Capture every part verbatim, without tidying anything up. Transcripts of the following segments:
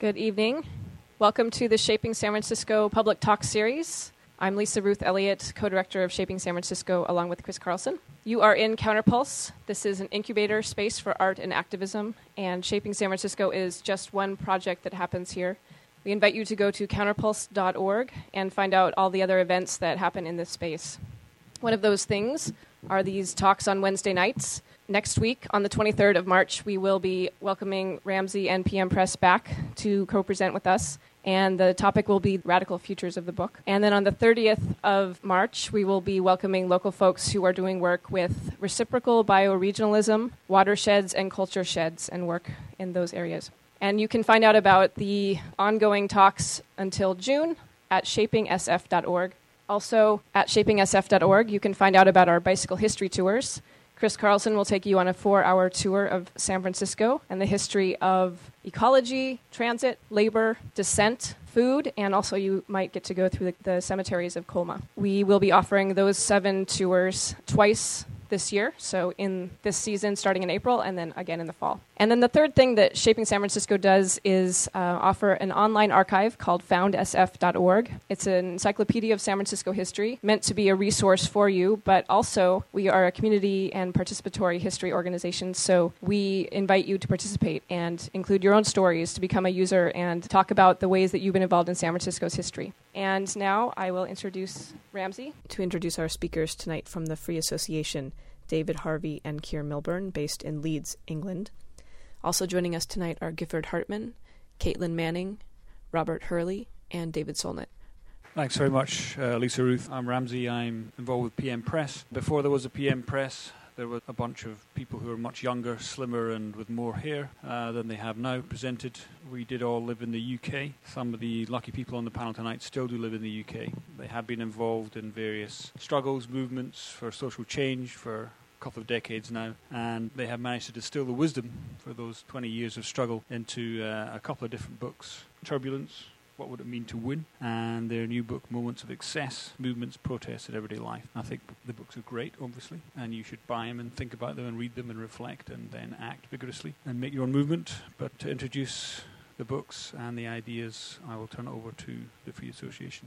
Good evening. Welcome to the Shaping San Francisco Public Talk Series. I'm Lisa Ruth Elliott, co-director of Shaping San Francisco, along with Chris Carlson. You are in Counterpulse. This is an incubator space for art and activism, and Shaping San Francisco is just one project that happens here. We invite you to go to counterpulse dot org and find out all the other events that happen in this space. One of those things are these talks on Wednesday nights. Next week, on the twenty-third of March, we will be welcoming Ramsey and P M Press back to co-present with us, and the topic will be Radical Futures of the Book. And then on the thirtieth of March, we will be welcoming local folks who are doing work with reciprocal bioregionalism, watersheds, and culture sheds, and work in those areas. And you can find out about the ongoing talks until June at shaping s f dot org. Also, at shaping s f dot org, you can find out about our bicycle history tours. Chris Carlson will take you on a four-hour tour of San Francisco and the history of ecology, transit, labor, descent, food, and also you might get to go through the, the cemeteries of Colma. We will be offering those seven tours twice this year, so in this season starting in April and then again in the fall. And then the third thing that Shaping San Francisco does is uh, offer an online archive called found s f dot org. It's an encyclopedia of San Francisco history, meant to be a resource for you, but also we are a community and participatory history organization, so we invite you to participate and include your own stories to become a user and talk about the ways that you've been involved in San Francisco's history. And now I will introduce Ramsey to introduce our speakers tonight from the Free Association, David Harvey and Keir Milburn, based in Leeds, England. Also joining us tonight are Gifford Hartman, Caitlin Manning, Robert Hurley, and David Solnit. Thanks very much, uh, Lisa Ruth. I'm Ramsey. I'm involved with P M Press. Before there was a P M Press, there were a bunch of people who were much younger, slimmer, and with more hair uh, than they have now presented. We did all live in the U K. Some of the lucky people on the panel tonight still do live in the U K. They have been involved in various struggles, movements for social change for a couple of decades now, and they have managed to distill the wisdom for those twenty years of struggle into uh, a couple of different books. Turbulence, What Would It Mean to Win? And their new book, Moments of Excess, Movements, Protests, and Everyday Life. I think the books are great, obviously, and you should buy them and think about them and read them and reflect and then act vigorously and make your own movement. But to introduce the books and the ideas, I will turn it over to the Free Association.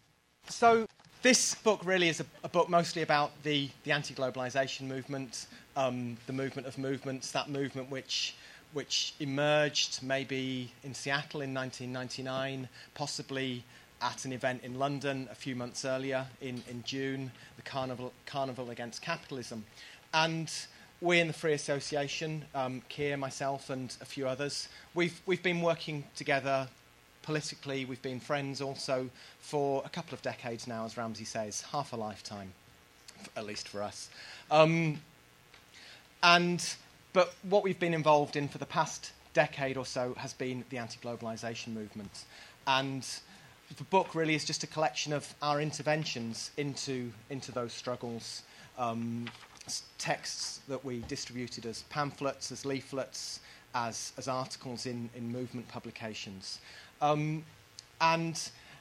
So this book really is a, a book mostly about the, the anti-globalization movement, um, the movement of movements, that movement which... which emerged maybe in Seattle in nineteen ninety-nine, possibly at an event in London a few months earlier in, in June, the Carnival, Carnival Against Capitalism. And we in the Free Association, um, Keir, myself and a few others, we've, we've been working together politically, we've been friends also for a couple of decades now, as Ramsey says, half a lifetime, at least for us. Um, and... But what we've been involved in for the past decade or so has been the anti-globalization movement. And the book really is just a collection of our interventions into, into those struggles, um, texts that we distributed as pamphlets, as leaflets, as, as articles in, in movement publications. Um, and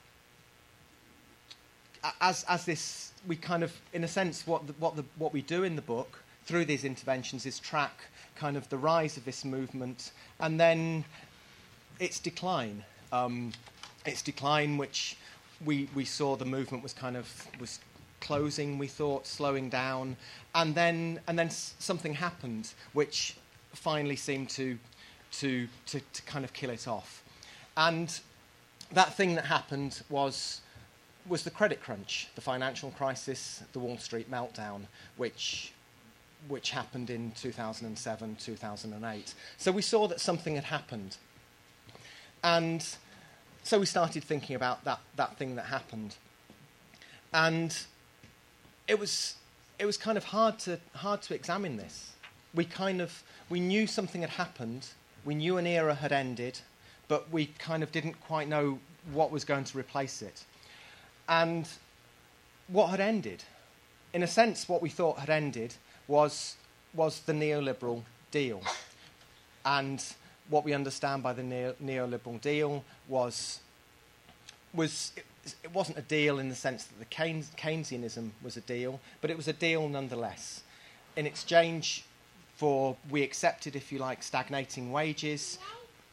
as, as this, we kind of, in a sense, what, the, what, the, what we do in the book through these interventions is track kind of the rise of this movement and then its decline. Um, its decline, which we we saw the movement was kind of was closing, we thought, slowing down, and then and then s- something happened which finally seemed to, to to to kind of kill it off. And that thing that happened was was the credit crunch, the financial crisis, the Wall Street meltdown, which which happened in two thousand seven, two thousand eight. So we saw that something had happened. And so we started thinking about that, that thing that happened. And it was it was kind of hard to hard to examine this. We kind of we knew something had happened, we knew an era had ended, but we kind of didn't quite know what was going to replace it. And what had ended? In a sense, what we thought had ended was was the neoliberal deal. And what we understand by the neo- neoliberal deal was was it, it wasn't a deal in the sense that the Keynes, Keynesianism was a deal, but it was a deal nonetheless. In exchange for, we accepted, if you like, stagnating wages,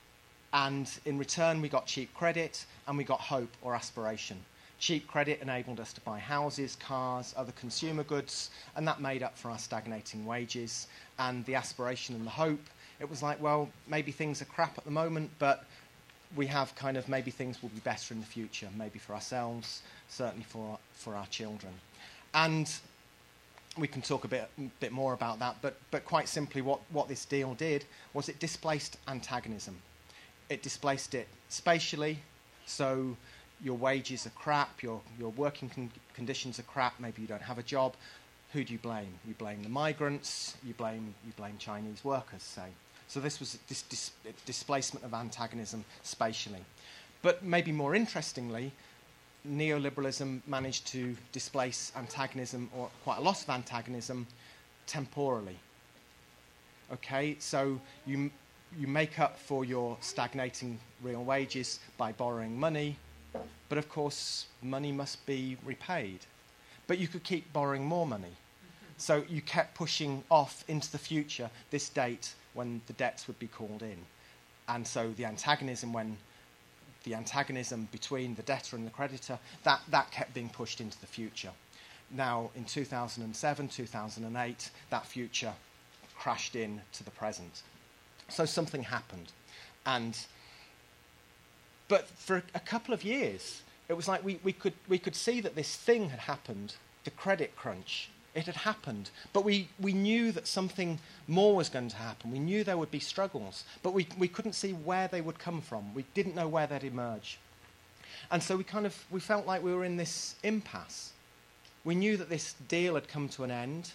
And in return, we got cheap credit and we got hope or aspiration. Cheap credit enabled us to buy houses, cars, other consumer goods, and that made up for our stagnating wages. And the aspiration and the hope, it was like, well, maybe things are crap at the moment, but we have kind of maybe things will be better in the future, maybe for ourselves, certainly for our, for our children. And we can talk a bit, bit more about that, but, but quite simply what, what this deal did was it displaced antagonism. It displaced it spatially, so your wages are crap, your, your working con- conditions are crap, maybe you don't have a job. Who do you blame? You blame the migrants, you blame, you blame Chinese workers, say. So this was this dis- displacement of antagonism spatially. But maybe more interestingly, neoliberalism managed to displace antagonism, or quite a lot of antagonism, temporally. Okay, so you, you make up for your stagnating real wages by borrowing money, but of course money must be repaid. But you could keep borrowing more money. So you kept pushing off into the future this date when the debts would be called in. And so the antagonism when the antagonism between the debtor and the creditor, that, that kept being pushed into the future. Now, in two thousand seven, two thousand eight, that future crashed in to the present. So something happened. And, but for a couple of years, it was like we, we, could, we could see that this thing had happened, the credit crunch. It had happened, but we, we knew that something more was going to happen. We knew there would be struggles, but we, we couldn't see where they would come from. We didn't know where they'd emerge. And so we kind of, we felt like we were in this impasse. We knew that this deal had come to an end.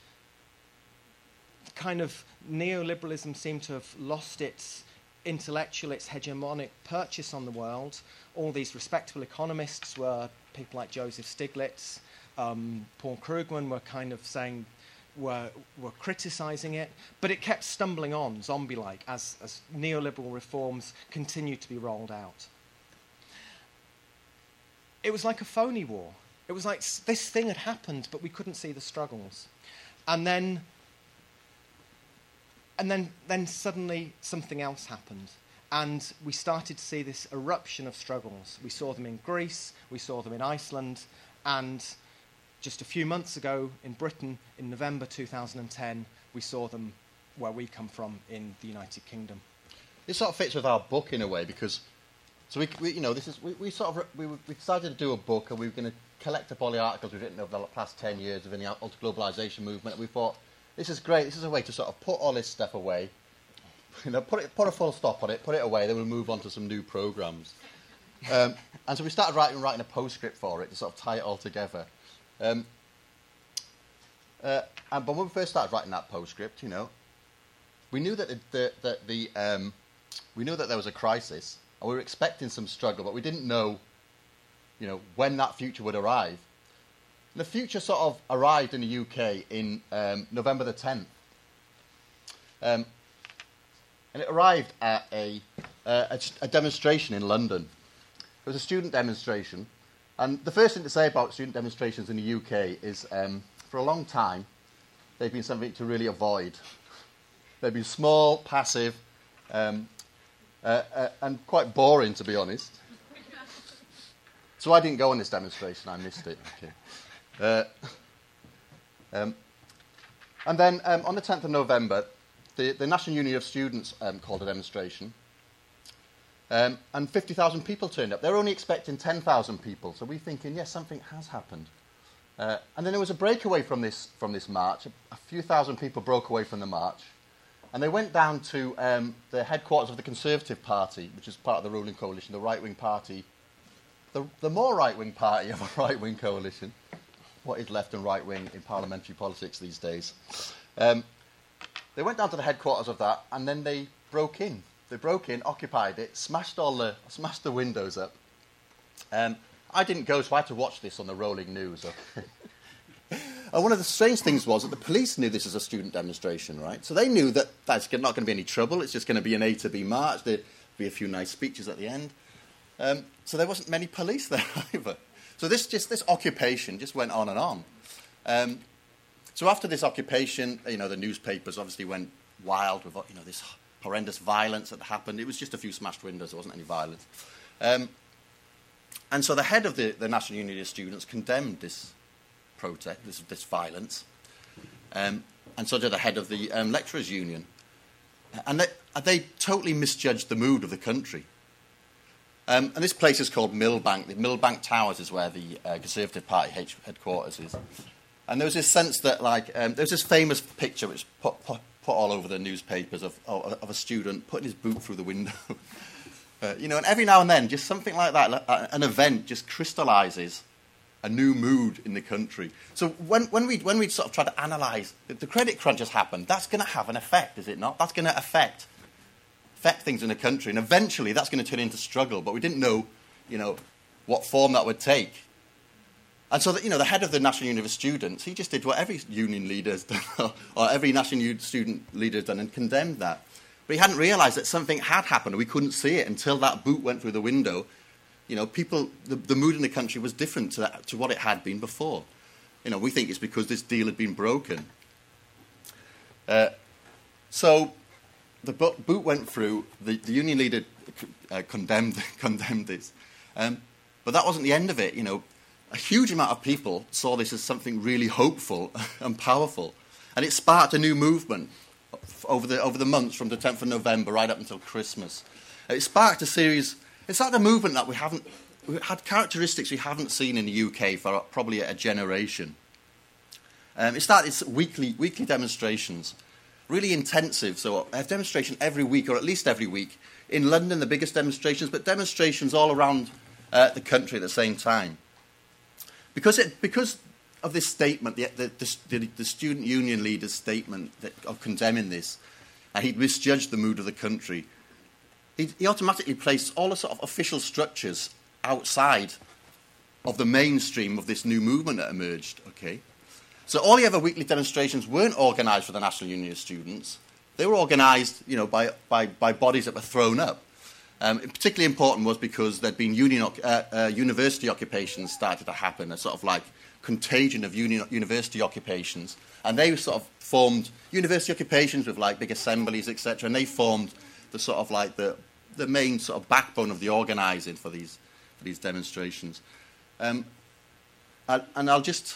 Kind of neoliberalism seemed to have lost its intellectual, its hegemonic purchase on the world. All these respectable economists were people like Joseph Stiglitz, Um, Paul Krugman were kind of saying, were, were criticising it, but it kept stumbling on, zombie-like, as, as neoliberal reforms continued to be rolled out. It was like a phony war. It was like s- this thing had happened, but we couldn't see the struggles. And then, and then, then suddenly something else happened. And we started to see this eruption of struggles. We saw them in Greece, we saw them in Iceland, and just a few months ago in Britain, in November two thousand ten, we saw them where we come from in the United Kingdom. This sort of fits with our book in a way because, so we, we you know, this is we, we sort of we, we decided to do a book and we were going to collect up all the articles we've written over the past ten years within the anti-globalisation movement. And we thought this is great. This is a way to sort of put all this stuff away, you know, put it put a full stop on it, put it away. Then we'll move on to some new programmes. Um, and so we started writing writing a postscript for it to sort of tie it all together. Um, uh, and, but when we first started writing that postscript, you know, we knew that the, the, that the um, we knew that there was a crisis, and we were expecting some struggle, but we didn't know, you know, when that future would arrive. And the future sort of arrived in the U K in um, November the tenth, um, and it arrived at a, uh, a a demonstration in London. It was a student demonstration. And the first thing to say about student demonstrations in the U K is, um, for a long time, they've been something to really avoid. They've been small, passive, um, uh, uh, and quite boring, to be honest. So I didn't go on this demonstration, I missed it. Okay. Uh, um, and then um, on the tenth of November, the, the National Union of Students um, called a demonstration. Um, and fifty thousand people turned up. They were only expecting ten thousand people. So we're thinking, yes, something has happened. Uh, and then there was a breakaway from this from this march. A, a few thousand people broke away from the march. And they went down to um, the headquarters of the Conservative Party, which is part of the ruling coalition, the right-wing party. The, the more right-wing party of a right-wing coalition. What is left and right-wing in parliamentary politics these days. Um, they went down to the headquarters of that, and then they broke in. They broke in, occupied it, smashed all the smashed the windows up. Um, I didn't go, so I had to watch this on the rolling news. Okay. And one of the strange things was that the police knew this was a student demonstration, right? So they knew that that's not going to be any trouble. It's just going to be an A to B march. There'd be a few nice speeches at the end. Um, so there wasn't many police there either. So this just this occupation just went on and on. Um, so after this occupation, you know, the newspapers obviously went wild with, you know, this horrendous violence that happened. It was just a few smashed windows. There wasn't any violence. Um, and so the head of the, the National Union of Students condemned this protest, this, this violence, um, and so did the head of the um, Lecturers' Union. And they, they totally misjudged the mood of the country. Um, and this place is called Millbank. The Millbank Towers is where the uh, Conservative Party H- headquarters is. And there was this sense that, like, um, there was this famous picture which put, put, put all over the newspapers of, of, of a student putting his boot through the window. uh, you know, and every now and then, just something like that, an event just crystallises a new mood in the country. So when, when, we, when we sort of try to analyse, the credit crunch has happened, that's going to have an effect, is it not? That's going to affect affect things in the country, and eventually that's going to turn into struggle, but we didn't know, you know, what form that would take. And so, that, you know, the head of the National Union of Students, he just did what every union leader has done, or every National Union student leader has done, and condemned that. But he hadn't realised that something had happened, and we couldn't see it until that boot went through the window. You know, people, the, the mood in the country was different to, that, to what it had been before. You know, we think it's because this deal had been broken. Uh, so... The boot went through, the, the union leader uh, condemned, condemned this. Um, but that wasn't the end of it. You know, a huge amount of people saw this as something really hopeful and powerful. And it sparked a new movement over the, over the months from the tenth of November right up until Christmas. It sparked a series, it started a movement that we haven't, we had characteristics we haven't seen in the U K for probably a generation. Um, it started weekly, weekly demonstrations. Really intensive, so a demonstration every week, or at least every week. In London, the biggest demonstrations, but demonstrations all around uh, the country at the same time. Because it, because of this statement, the, the, the, the student union leader's statement that, of condemning this, and he'd misjudged the mood of the country, he, he automatically placed all the sort of official structures outside of the mainstream of this new movement that emerged, okay? So all the other weekly demonstrations weren't organised for the National Union of Students. They were organised, you know, by, by, by bodies that were thrown up. Um, particularly important was because there'd been union, uh, uh, university occupations started to happen, a sort of like contagion of union, university occupations. And they sort of formed university occupations with like big assemblies, et cetera. And they formed the sort of like the, the main sort of backbone of the organising for these, for these demonstrations. Um, and, and I'll just...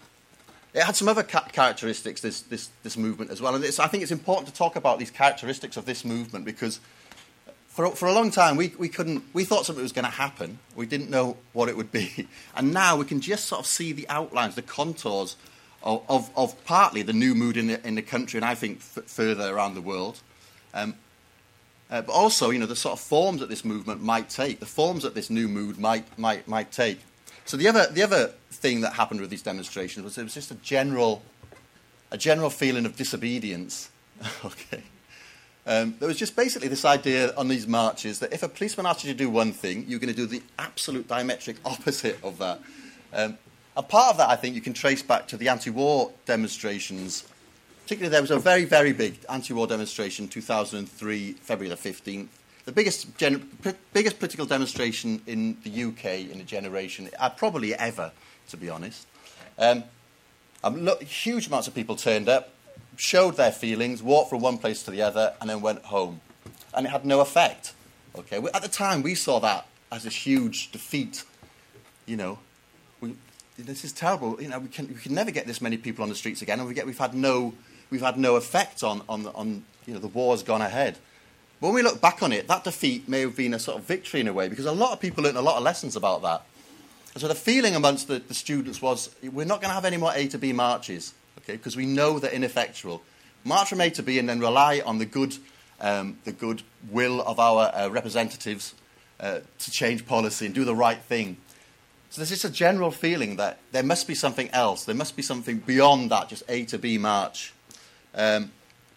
It had some other ca- characteristics, this, this, this movement as well. And it's, I think it's important to talk about these characteristics of this movement because for, for a long time we, we, couldn't, we thought something was going to happen. We didn't know what it would be. And now we can just sort of see the outlines, the contours of, of, of partly the new mood in the, in the country and I think f- further around the world. Um, uh, but also, you know, the sort of forms that this movement might take, the forms that this new mood might, might, might take. So the other, the other thing that happened with these demonstrations was there was just a general, a general feeling of disobedience. okay, um, there was just basically this idea on these marches that if a policeman asked you to do one thing, you're going to do the absolute diametric opposite of that. Um, and part of that, I think, you can trace back to the anti-war demonstrations. Particularly, there was a very, very big anti-war demonstration in two thousand three, February the fifteenth. The biggest, gen- p- biggest political demonstration in the U K in a generation, uh, probably ever, to be honest. Um, um, look, huge amounts of people turned up, showed their feelings, walked from one place to the other, and then went home. And it had no effect. Okay, we, at the time, we saw that as a huge defeat. You know, we, this is terrible. You know, we can we can never get this many people on the streets again, and we get we've had no we've had no effect on on on you know the war's gone ahead. But when we look back on it, that defeat may have been a sort of victory in a way, because a lot of people learned a lot of lessons about that. And so the feeling amongst the, the students was, we're not going to have any more A to B marches, okay, because we know they're ineffectual. March from A to B and then rely on the good, um, the good will of our uh, representatives uh, to change policy and do the right thing. So there's just a general feeling that there must be something else. There must be something beyond that, just A to B march. Um,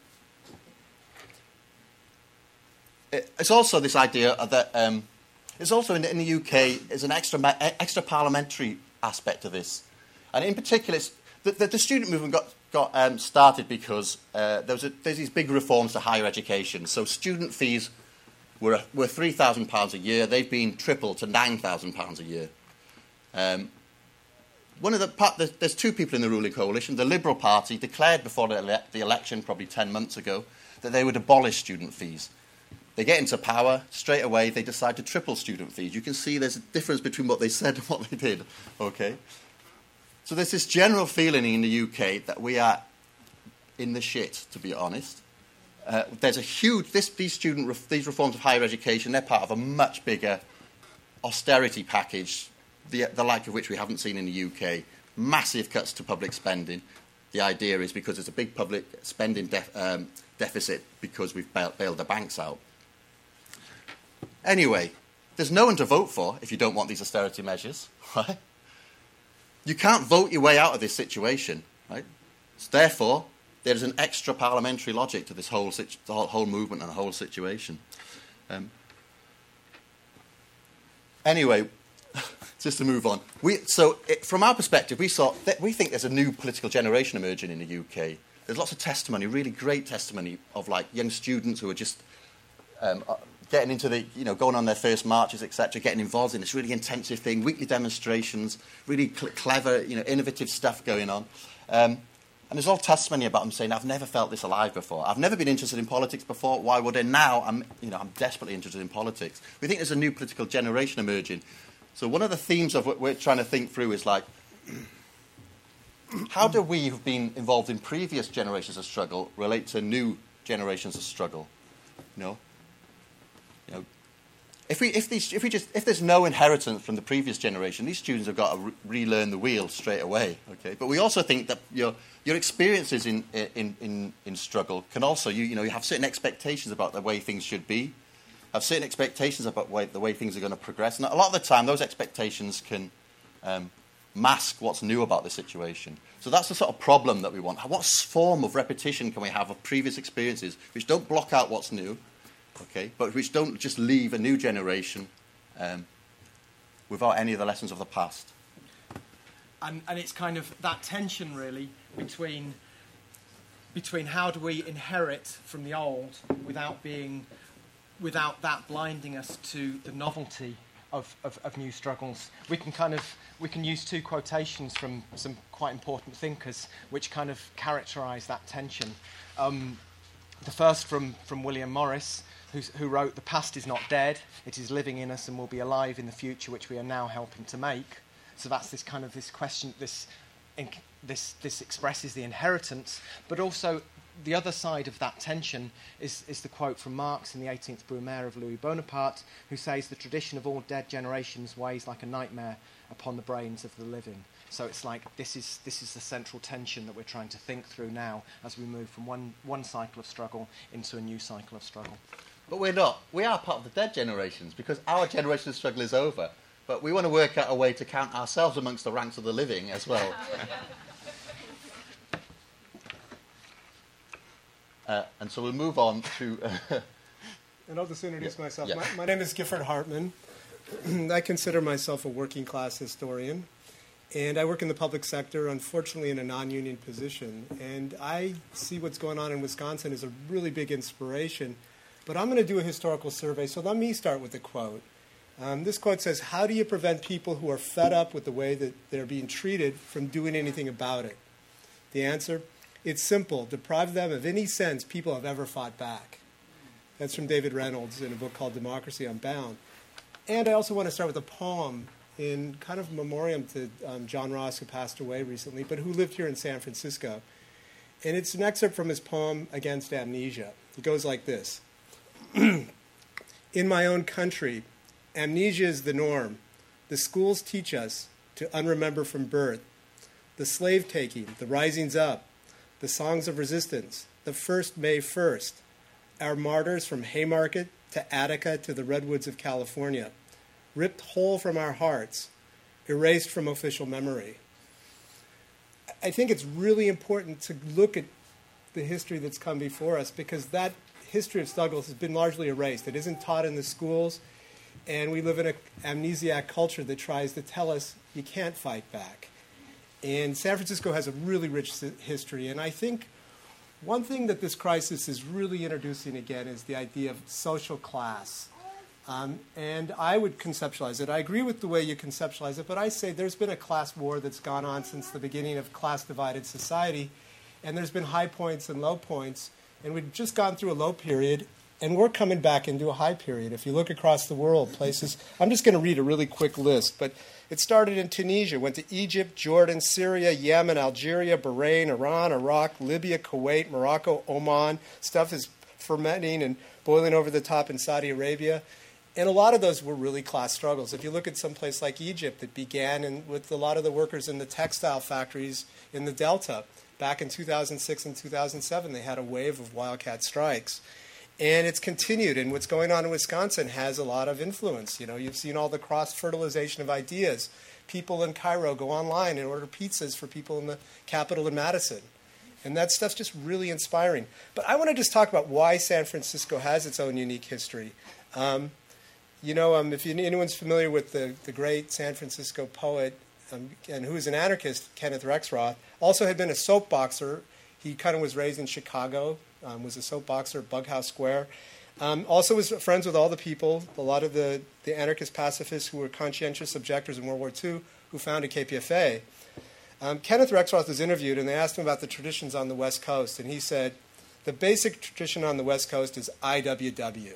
It's also this idea that um, it's also in the, in the U K is an extra extra parliamentary aspect of this, and in particular, it's, the, the, the student movement got got um, started because uh, there was a, there's these big reforms to higher education. So student fees were were three thousand pounds a year. They've been tripled to nine thousand pounds a year. Um, one of the part, there's, there's two people in the ruling coalition. The Liberal Party declared before the, ele- the election, probably ten months ago, that they would abolish student fees. They get into power, straight away they decide to triple student fees. You can see there's a difference between what they said and what they did. Okay? So there's this general feeling in the U K that we are in the shit, to be honest. Uh, there's a huge, this, these student, ref, these reforms of higher education, they're part of a much bigger austerity package, the, the like of which we haven't seen in the U K. Massive cuts to public spending. The idea is because there's a big public spending def, um, deficit because we've bailed, bailed the banks out. Anyway, there's no one to vote for if you don't want these austerity measures, right? You can't vote your way out of this situation, right? So therefore, there's an extra parliamentary logic to this whole, situ- the whole, whole movement and the whole situation. Um, anyway, just to move on. We, so it, from our perspective, we, saw that we think there's a new political generation emerging in the U K. There's lots of testimony, really great testimony of like young students who are just um, getting into the, you know, going on their first marches, et cetera, getting involved in this really intensive thing, weekly demonstrations, really cl- clever, you know, innovative stuff going on. Um, and there's all testimony about them saying, I've never felt this alive before. I've never been interested in politics before. Why would I now? I'm, you know, I'm desperately interested in politics. We think there's a new political generation emerging. So one of the themes of what we're trying to think through is like, how do we who've been involved in previous generations of struggle relate to new generations of struggle? You know? You know, if we if these if we just if there's no inheritance from the previous generation, these students have got to re- relearn the wheel straight away. Okay, but we also think that your your experiences in in in, in struggle can also you you know you have certain expectations about the way things should be, have certain expectations about way, the way things are going to progress, and a lot of the time those expectations can um, mask what's new about the situation. So that's the sort of problem that we want. What form of repetition can we have of previous experiences which don't block out what's new? Okay, but which don't just leave a new generation um, without any of the lessons of the past. And, and it's kind of that tension, really, between between how do we inherit from the old without being, without that blinding us to the novelty of, of, of new struggles. We can kind of we can use two quotations from some quite important thinkers, which kind of characterise that tension. Um, the first from from William Morris, Who's, who wrote, "The past is not dead, it is living in us and will be alive in the future, which we are now helping to make." So that's this kind of this question, this, this, this expresses the inheritance, but also the other side of that tension is, is the quote from Marx in the eighteenth Brumaire of Louis Bonaparte, who says, "The tradition of all dead generations weighs like a nightmare upon the brains of the living." So it's like this is this is the central tension that we're trying to think through now as we move from one, one cycle of struggle into a new cycle of struggle. But we're not. We are part of the dead generations because our generation of struggle is over. But we want to work out a way to count ourselves amongst the ranks of the living as well. uh, and so we'll move on to... Uh, and I'll just introduce yeah, myself. Yeah. My, my name is Gifford Hartman. I consider myself a working class historian. And I work in the public sector, unfortunately in a non-union position. And I see what's going on in Wisconsin as a really big inspiration. But I'm going to do a historical survey, so let me start with a quote. Um, this quote says, "How do you prevent people who are fed up with the way that they're being treated from doing anything about it?" The answer? It's simple. Deprive them of any sense people have ever fought back. That's from David Reynolds in a book called Democracy Unbound. And I also want to start with a poem in kind of memoriam to um, John Ross, who passed away recently, but who lived here in San Francisco. And it's an excerpt from his poem Against Amnesia. It goes like this. "In my own country, amnesia is the norm. The schools teach us to unremember from birth. The slave-taking, the risings up, the songs of resistance, the first May first, our martyrs from Haymarket to Attica to the redwoods of California, ripped whole from our hearts, erased from official memory." I think it's really important to look at the history that's come before us because that history of struggles has been largely erased. It isn't taught in the schools, and we live in an amnesiac culture that tries to tell us you can't fight back. And San Francisco has a really rich history, and I think one thing that this crisis is really introducing again is the idea of social class. Um, and I would conceptualize it. I agree with the way you conceptualize it, but I say there's been a class war that's gone on since the beginning of class-divided society, and there's been high points and low points. And we'd just gone through a low period, and we're coming back into a high period. If you look across the world, places, I'm just going to read a really quick list, but it started in Tunisia, went to Egypt, Jordan, Syria, Yemen, Algeria, Bahrain, Iran, Iraq, Libya, Kuwait, Morocco, Oman. Stuff is fermenting and boiling over the top in Saudi Arabia. And a lot of those were really class struggles. If you look at some place like Egypt, it began in, with a lot of the workers in the textile factories in the Delta. Back in two thousand six and two thousand seven, they had a wave of wildcat strikes. And it's continued, and what's going on in Wisconsin has a lot of influence. You know, you've seen all the cross-fertilization of ideas. People in Cairo go online and order pizzas for people in the capital in Madison. And that stuff's just really inspiring. But I want to just talk about why San Francisco has its own unique history. Um, you know, um, if you, anyone's familiar with the, the great San Francisco poet, um, and who is an anarchist, Kenneth Rexroth, also had been a soap boxer. He kind of was raised in Chicago. Um, was a soap boxer at Bughouse Square. Um, also was friends with all the people, a lot of the, the anarchist pacifists who were conscientious objectors in World War Two who founded K P F A. Um, Kenneth Rexroth was interviewed, and they asked him about the traditions on the West Coast, and he said, the basic tradition on the West Coast is I W W.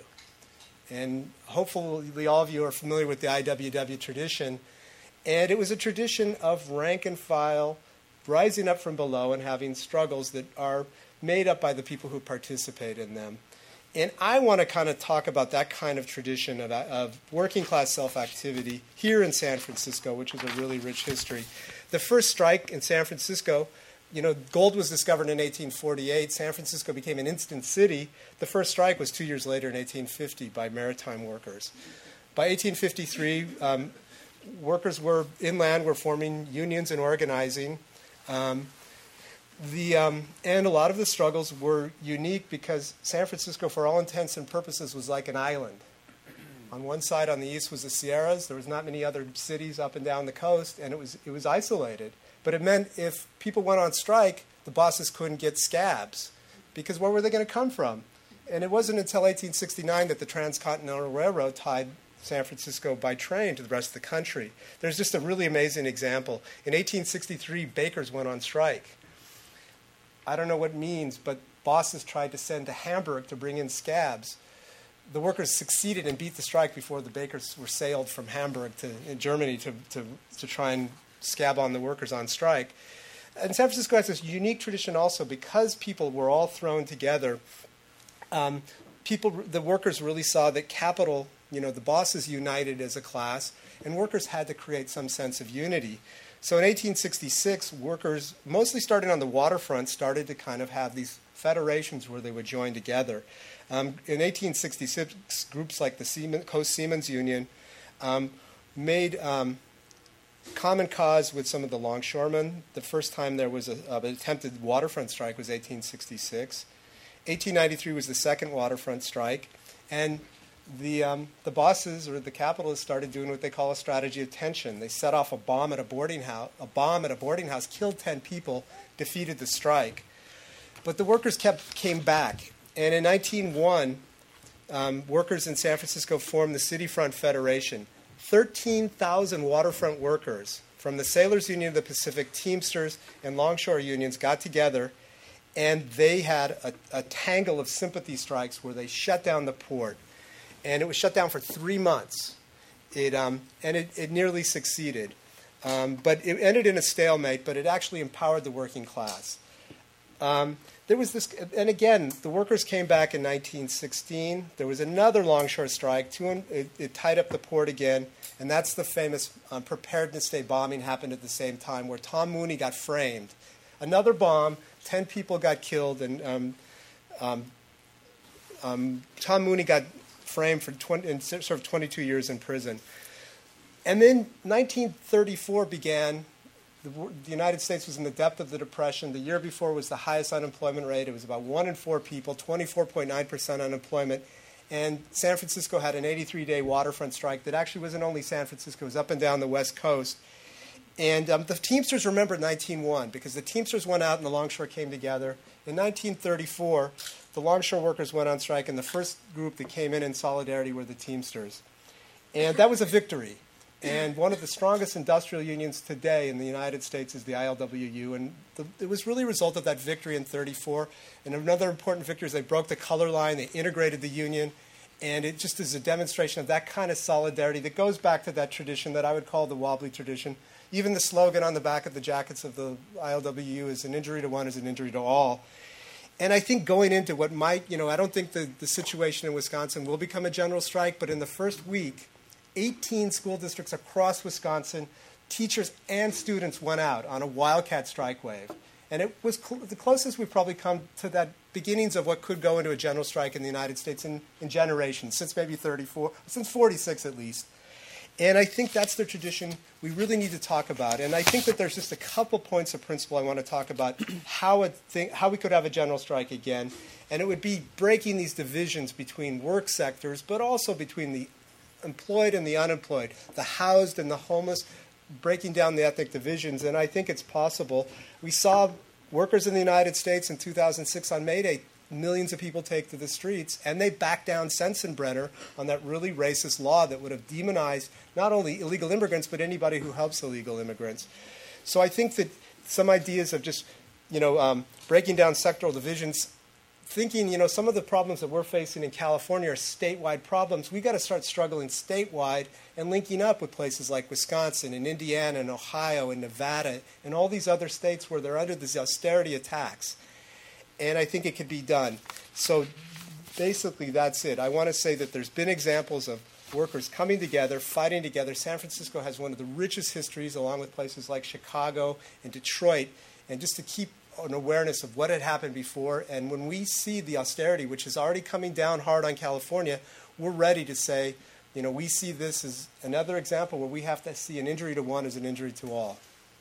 And hopefully all of you are familiar with the I W W tradition. And it was a tradition of rank and file rising up from below and having struggles that are made up by the people who participate in them. And I want to kind of talk about that kind of tradition of, of working class self-activity here in San Francisco, which is a really rich history. The first strike in San Francisco, you know, gold was discovered in eighteen forty-eight. San Francisco became an instant city. The first strike was two years later in eighteen fifty by maritime workers. By eighteen fifty-three, um, workers were inland, were forming unions and organizing. Um, The, um, and a lot of the struggles were unique because San Francisco, for all intents and purposes, was like an island. On one side, on the east, was the Sierras. There was not many other cities up and down the coast, and it was it was isolated. But it meant if people went on strike, the bosses couldn't get scabs, because where were they going to come from? And it wasn't until eighteen sixty-nine that the Transcontinental Railroad tied San Francisco by train to the rest of the country. There's just a really amazing example. In eighteen sixty-three, bakers went on strike. I don't know what it means, but bosses tried to send to Hamburg to bring in scabs. The workers succeeded and beat the strike before the bakers were sailed from Hamburg to in Germany to, to, to try and scab on the workers on strike. And San Francisco has this unique tradition also because people were all thrown together. Um, people, the workers really saw that capital, you know, the bosses united as a class, and workers had to create some sense of unity. So in eighteen sixty-six, workers, mostly starting on the waterfront, started to kind of have these federations where they would join together. Um, in eighteen sixty-six, groups like the Seaman, Coast Seamen's Union um, made um, common cause with some of the longshoremen. The first time there was a, uh, an attempted waterfront strike was eighteen sixty-six. eighteen ninety-three was the second waterfront strike. And The, um, the bosses or the capitalists started doing what they call a strategy of tension. They set off a bomb at a boarding house, a bomb at a boarding house, killed ten people, defeated the strike. But the workers kept came back. And in nineteen oh one, um, workers in San Francisco formed the Cityfront Federation. thirteen thousand waterfront workers from the Sailors Union of the Pacific, Teamsters, and Longshore unions got together, and they had a, a tangle of sympathy strikes where they shut down the port. And it was shut down for three months. It, um, and it, it nearly succeeded. Um, but it ended in a stalemate, but it actually empowered the working class. Um, there was this, and again, the workers came back in nineteen sixteen. There was another longshore strike. Two, it, it tied up the port again, and that's the famous um, Preparedness Day bombing happened at the same time, where Tom Mooney got framed. Another bomb, ten people got killed, and um, um, um, Tom Mooney got framed for twenty, and sort of twenty-two years in prison. And then nineteen thirty-four began. The, the United States was in the depth of the Depression. The year before was the highest unemployment rate. It was about one in four people, twenty-four point nine percent unemployment. And San Francisco had an eighty-three day waterfront strike that actually wasn't only San Francisco, it was up and down the West Coast. And um, the Teamsters remembered nineteen oh one because the Teamsters went out and the Longshore came together. In nineteen thirty-four, the Longshore workers went on strike, and the first group that came in in solidarity were the Teamsters. And that was a victory. And one of the strongest industrial unions today in the United States is the I L W U. And the, it was really a result of that victory in thirty-four. And another important victory is they broke the color line, they integrated the union. And it just is a demonstration of that kind of solidarity that goes back to that tradition that I would call the wobbly tradition. Even the slogan on the back of the jackets of the I L W U is an injury to one is an injury to all. And I think going into what might, you know, I don't think the, the situation in Wisconsin will become a general strike, but in the first week, eighteen school districts across Wisconsin, teachers and students went out on a wildcat strike wave. And it was cl- the closest we've probably come to that beginnings of what could go into a general strike in the United States in, in generations, since maybe thirty-four, since forty-six at least. And I think that's the tradition we really need to talk about. And I think that there's just a couple points of principle I want to talk about how, a thing, how we could have a general strike again. And it would be breaking these divisions between work sectors, but also between the employed and the unemployed, the housed and the homeless, breaking down the ethnic divisions. And I think it's possible. We saw workers in the United States in two thousand six on May Day, millions of people take to the streets, and they backed down Sensenbrenner on that really racist law that would have demonized not only illegal immigrants, but anybody who helps illegal immigrants. So I think that some ideas of just, you know, um, breaking down sectoral divisions, thinking, you know, some of the problems that we're facing in California are statewide problems. We've got to start struggling statewide and linking up with places like Wisconsin and Indiana and Ohio and Nevada and all these other states where they're under these austerity attacks. And I think it could be done. So basically, that's it. I want to say that there's been examples of workers coming together, fighting together. San Francisco has one of the richest histories, along with places like Chicago and Detroit, and just to keep an awareness of what had happened before. And when we see the austerity, which is already coming down hard on California, we're ready to say, you know, we see this as another example where we have to see an injury to one as an injury to all.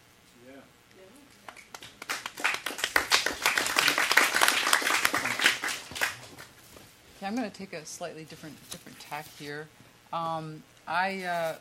I'm going to take a slightly different different tack here. Um, I uh,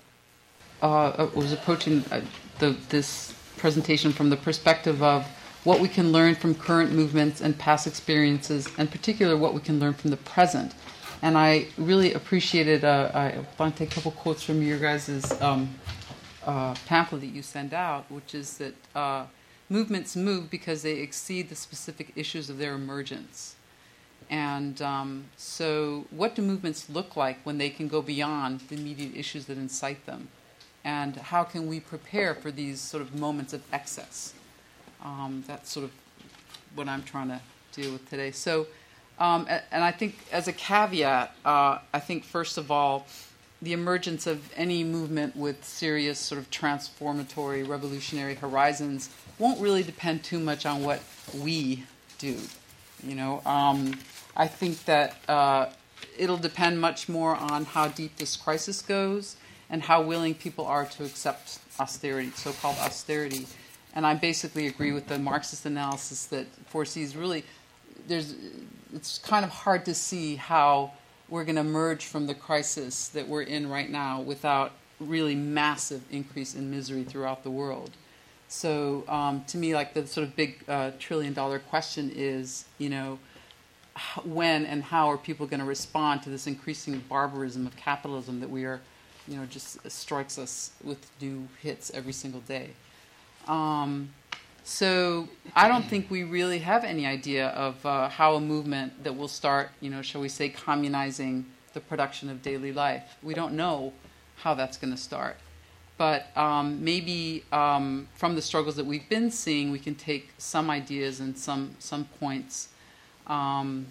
uh, was approaching uh, the, this presentation from the perspective of what we can learn from current movements and past experiences, and particularly what we can learn from the present. And I really appreciated, uh, I want to take a couple quotes from your guys' um, uh, pamphlet that you send out, which is that uh, movements move because they exceed the specific issues of their emergence. And um, so what do movements look like when they can go beyond the immediate issues that incite them? And how can we prepare for these sort of moments of excess? Um, that's sort of what I'm trying to deal with today. So, um, and I think as a caveat, uh, I think first of all, the emergence of any movement with serious sort of transformatory, revolutionary horizons won't really depend too much on what we do. You know, um, I think that uh, it'll depend much more on how deep this crisis goes and how willing people are to accept austerity, so-called austerity. And I basically agree with the Marxist analysis that foresees really, there's, it's kind of hard to see how we're going to emerge from the crisis that we're in right now without really massive increase in misery throughout the world. So um, to me, like the sort of big uh, trillion dollar question is, you know, when and how are people going to respond to this increasing barbarism of capitalism that we are, you know, just strikes us with new hits every single day. Um, so I don't think we really have any idea of uh, how a movement that will start, you know, shall we say, communizing the production of daily life. We don't know how that's going to start. But um, maybe um, from the struggles that we've been seeing, we can take some ideas and some some points. Um,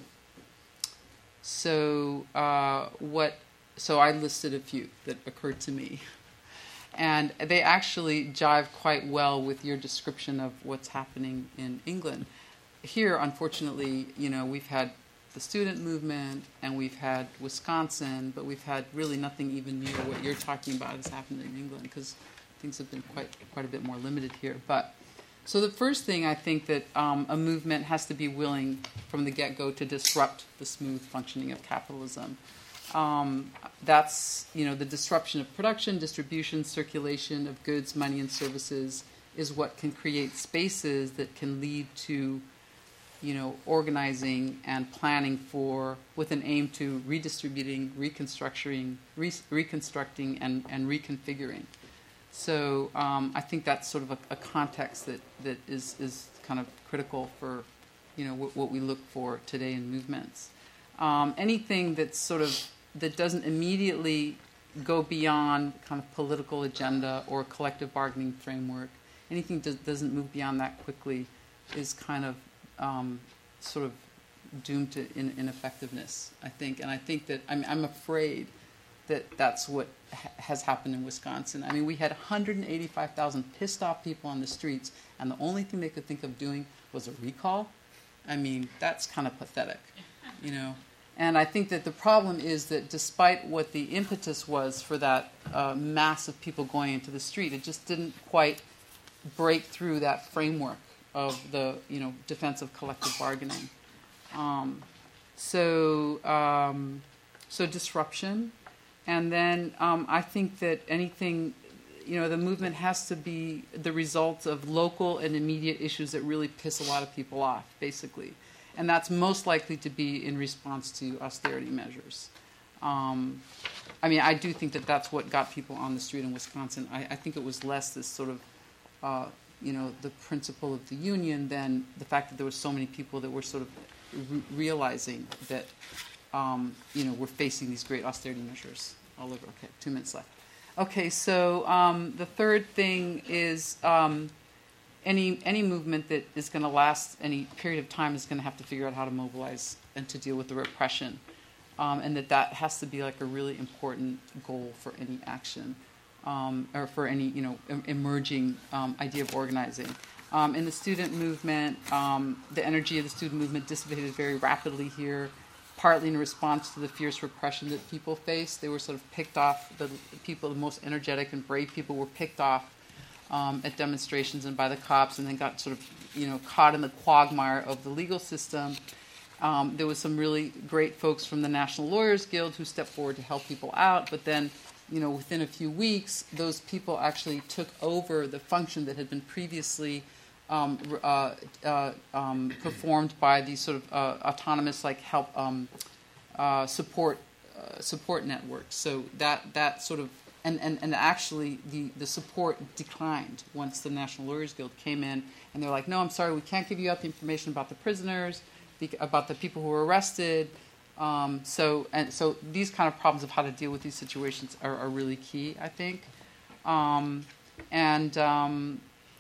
so uh, what? So I listed a few that occurred to me, and they actually jive quite well with your description of what's happening in England. Here, unfortunately, you know, we've had the student movement, and we've had Wisconsin, but we've had really nothing even near what you're talking about has happened in England, because things have been quite quite a bit more limited here. But so the first thing I think that um, a movement has to be willing from the get-go to disrupt the smooth functioning of capitalism. Um, that's, you know, the disruption of production, distribution, circulation of goods, money, and services is what can create spaces that can lead to, you know, organizing and planning for, with an aim to redistributing, reconstructing, re- reconstructing, and, and reconfiguring. So um, I think that's sort of a, a context that, that is, is kind of critical for, you know, w- what we look for today in movements. Um, anything that's sort of, that doesn't immediately go beyond kind of political agenda or collective bargaining framework, anything that doesn't move beyond that quickly is kind of um, sort of doomed to in, ineffectiveness, I think. And I think that, I'm, I'm afraid that that's what ha- has happened in Wisconsin. I mean, we had one hundred eighty-five thousand pissed off people on the streets, and the only thing they could think of doing was a recall. I mean, that's kind of pathetic, you know. And I think that the problem is that despite what the impetus was for that uh, mass of people going into the street, it just didn't quite break through that framework of the, you know, defense of collective bargaining. Um, so, um, so disruption. And then um, I think that anything, you know, the movement has to be the result of local and immediate issues that really piss a lot of people off, basically. And that's most likely to be in response to austerity measures. Um, I mean, I do think that that's what got people on the street in Wisconsin. I, I think it was less this sort of, uh, you know, the principle of the union than the fact that there were so many people that were sort of re- realizing that, um, you know, we're facing these great austerity measures all over. Okay, two minutes left. Okay, so um, the third thing is um, any any movement that is going to last any period of time is going to have to figure out how to mobilize and to deal with the repression, um, and that that has to be like a really important goal for any action, um, or for any, you know, em- emerging um, idea of organizing. Um, in the student movement, um, the energy of the student movement dissipated very rapidly here, partly in response to the fierce repression that people faced. They were sort of picked off, the people, the most energetic and brave people were picked off um, at demonstrations and by the cops, and then got sort of, you know, caught in the quagmire of the legal system. Um, there was some really great folks from the National Lawyers Guild who stepped forward to help people out, but then, you know, within a few weeks, those people actually took over the function that had been previously Um, uh, uh, um, performed by these sort of uh, autonomous, like help um, uh, support uh, support networks. So that that sort of and, and, and actually the, the support declined once the National Lawyers Guild came in, and they're like, no, I'm sorry, we can't give you out the information about the prisoners, about the people who were arrested. Um, so and so these kind of problems of how to deal with these situations are, are really key, I think, um, and. Um,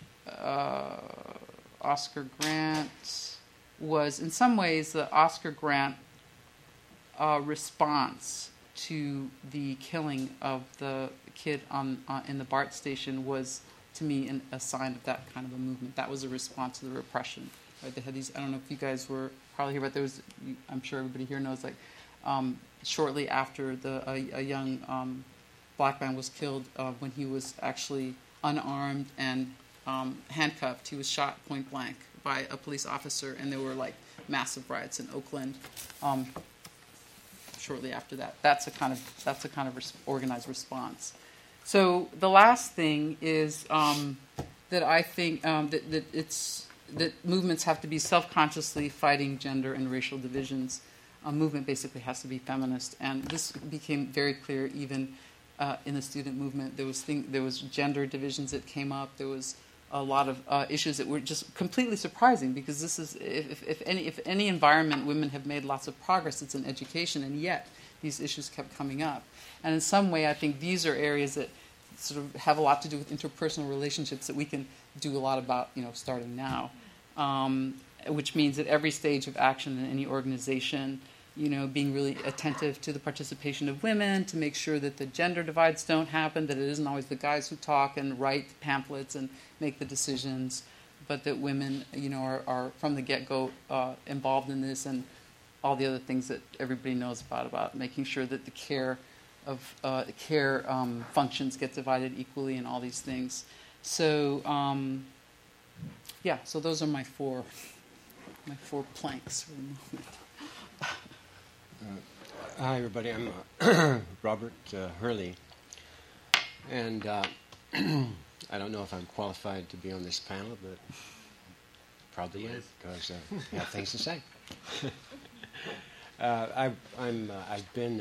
Uh, Oscar Grant was, in some ways, the Oscar Grant uh, response to the killing of the kid on uh, in the BART station was, to me, an, a sign of that kind of a movement. That was a response to the repression. Right? They had these. I don't know if you guys were probably here, but there was. I'm sure everybody here knows. Like, um, shortly after the a, a young um, black man was killed uh, when he was actually unarmed and Um, handcuffed. He was shot point blank by a police officer, and there were like massive riots in Oakland. Um, shortly after that, that's a kind of that's a kind of res- organized response. So the last thing is um, that I think um, that, that it's that movements have to be self-consciously fighting gender and racial divisions. A movement basically has to be feminist, and this became very clear even uh, in the student movement. There was thing, there was gender divisions that came up. There was a lot of uh, issues that were just completely surprising, because this is, if, if any if any environment women have made lots of progress, it's in education, and yet these issues kept coming up. And in some way, I think these are areas that sort of have a lot to do with interpersonal relationships that we can do a lot about, you know, starting now, um, which means at every stage of action in any organization, you know, being really attentive to the participation of women, to make sure that the gender divides don't happen, that it isn't always the guys who talk and write pamphlets and make the decisions, but that women, you know, are, are from the get-go uh, involved in this, and all the other things that everybody knows about, about making sure that the care of uh, care um, functions get divided equally and all these things. So, um, yeah, so those are my four, my four planks for the movement. Uh, hi, everybody. I'm uh, Robert uh, Hurley, and uh, I don't know if I'm qualified to be on this panel, but probably am, because uh, I have things to say. uh, I've, I'm, uh, I've been uh,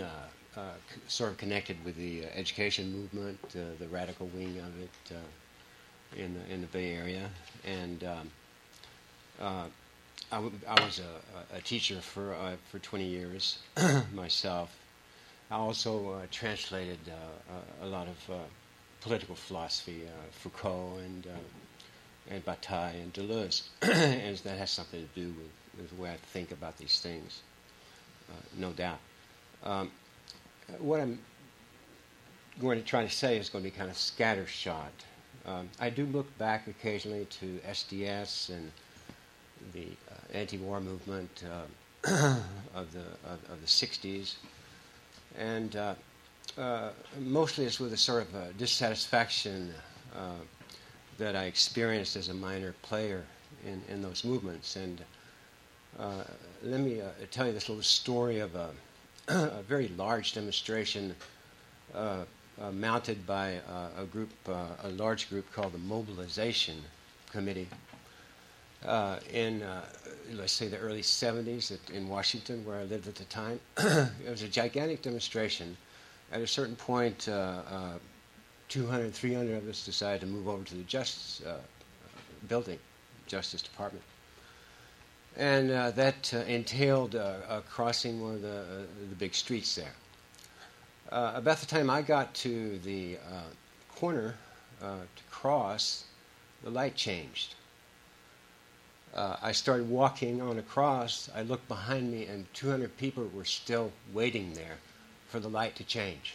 uh, c- sort of connected with the uh, education movement, uh, the radical wing of it uh, in the in the Bay Area, and um, uh, I, w- I was a, a teacher for uh, for twenty years myself. I also uh, translated uh, a, a lot of uh, political philosophy, uh, Foucault and uh, and Bataille and Deleuze, and that has something to do with, with the way I think about these things, uh, no doubt. Um, what I'm going to try to say is going to be kind of scattershot. Um, I do look back occasionally to S D S and the uh, anti-war movement uh, of the of, of the sixties, and uh, uh, mostly it's with a sort of a dissatisfaction uh, that I experienced as a minor player in, in those movements. And uh, let me uh, tell you this little story of a, a very large demonstration uh, uh, mounted by uh, a group, uh, a large group called the Mobilization Committee uh, in, uh, let's say, the early seventies at, in Washington, where I lived at the time. It was a gigantic demonstration. At a certain point, uh, uh, two hundred, three hundred of us decided to move over to the Justice uh, building, Justice Department. And uh, that uh, entailed uh, uh, crossing one of the, uh, the big streets there. Uh, about the time I got to the uh, corner uh, to cross, the light changed. Uh, I started walking on across. I looked behind me, and two hundred people were still waiting there for the light to change.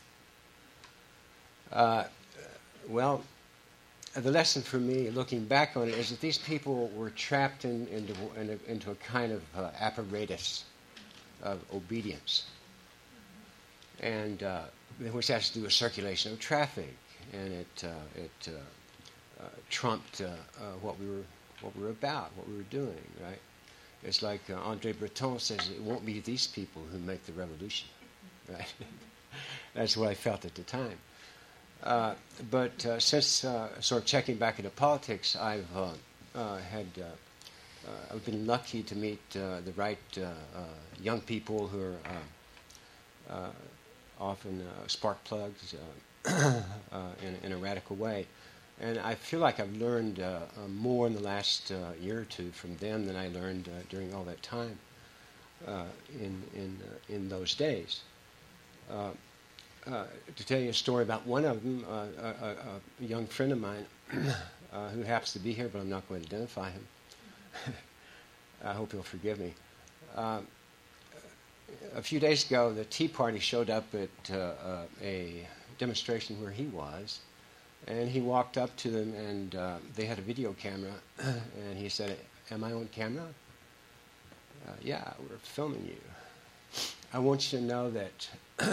Uh, well, the lesson for me, looking back on it, is that these people were trapped in, into, in a, into a kind of uh, apparatus of obedience, and uh, which has to do with circulation of traffic, and it uh, it uh, uh, trumped uh, uh, what we were what we were about, what we were doing. Right? It's like uh, André Breton says, it won't be these people who make the revolution. Right? That's what I felt at the time. Uh, but uh, since uh, sort of checking back into politics, I've uh, uh, had uh, uh, I've been lucky to meet uh, the right uh, uh, young people who are uh, uh, often uh, spark plugs uh, uh, in, in a radical way, and I feel like I've learned uh, uh, more in the last uh, year or two from them than I learned uh, during all that time uh, in in uh, in those days. Uh, Uh, to tell you a story about one of them, uh, a, a, a young friend of mine uh, who happens to be here, but I'm not going to identify him. I hope he'll forgive me. Uh, a few days ago, the Tea Party showed up at uh, uh, a demonstration where he was, and he walked up to them, and uh, they had a video camera, and he said, "Am I on camera?" Uh, yeah, we're filming you. I want you to know that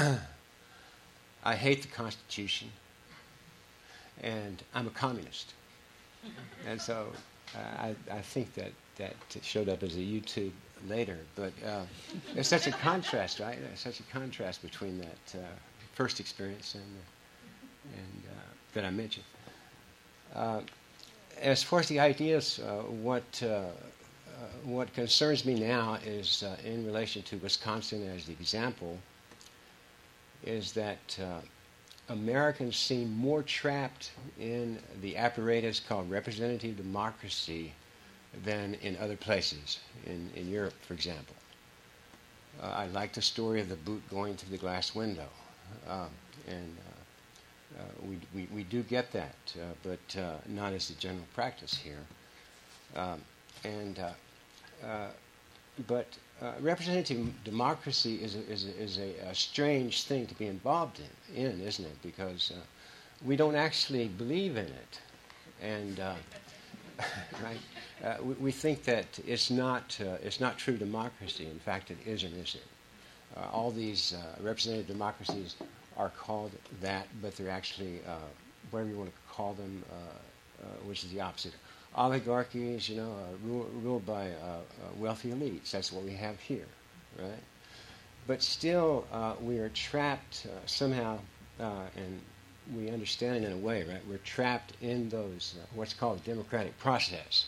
I hate the Constitution, and I'm a communist. And so uh, I, I think that that showed up as a YouTube later. But uh, there's such a contrast, right? There's such a contrast between that uh, first experience and, uh, and uh, that I mentioned. Uh, as far as the ideas, uh, what, uh, uh, what concerns me now is uh, in relation to Wisconsin as the example, is that uh, Americans seem more trapped in the apparatus called representative democracy than in other places, in, in Europe, for example. Uh, I like the story of the boot going through the glass window, um, and uh, uh, we, we, we do get that, uh, but uh, not as a general practice here. Um, and uh, uh, but Uh, representative democracy is a, is a, is a, a strange thing to be involved in, in isn't it? Because uh, we don't actually believe in it, and uh, right, uh, we, we think that it's not uh, it's not true democracy. In fact, it isn't, is it? Uh, all these uh, representative democracies are called that, but they're actually uh, whatever you want to call them, uh, uh, which is the opposite. Oligarchies, you know, uh, rule, ruled by uh, uh, wealthy elites. That's what we have here, right? But still, uh, we are trapped uh, somehow, uh, and we understand it in a way, right? We're trapped in those, uh, what's called the democratic process.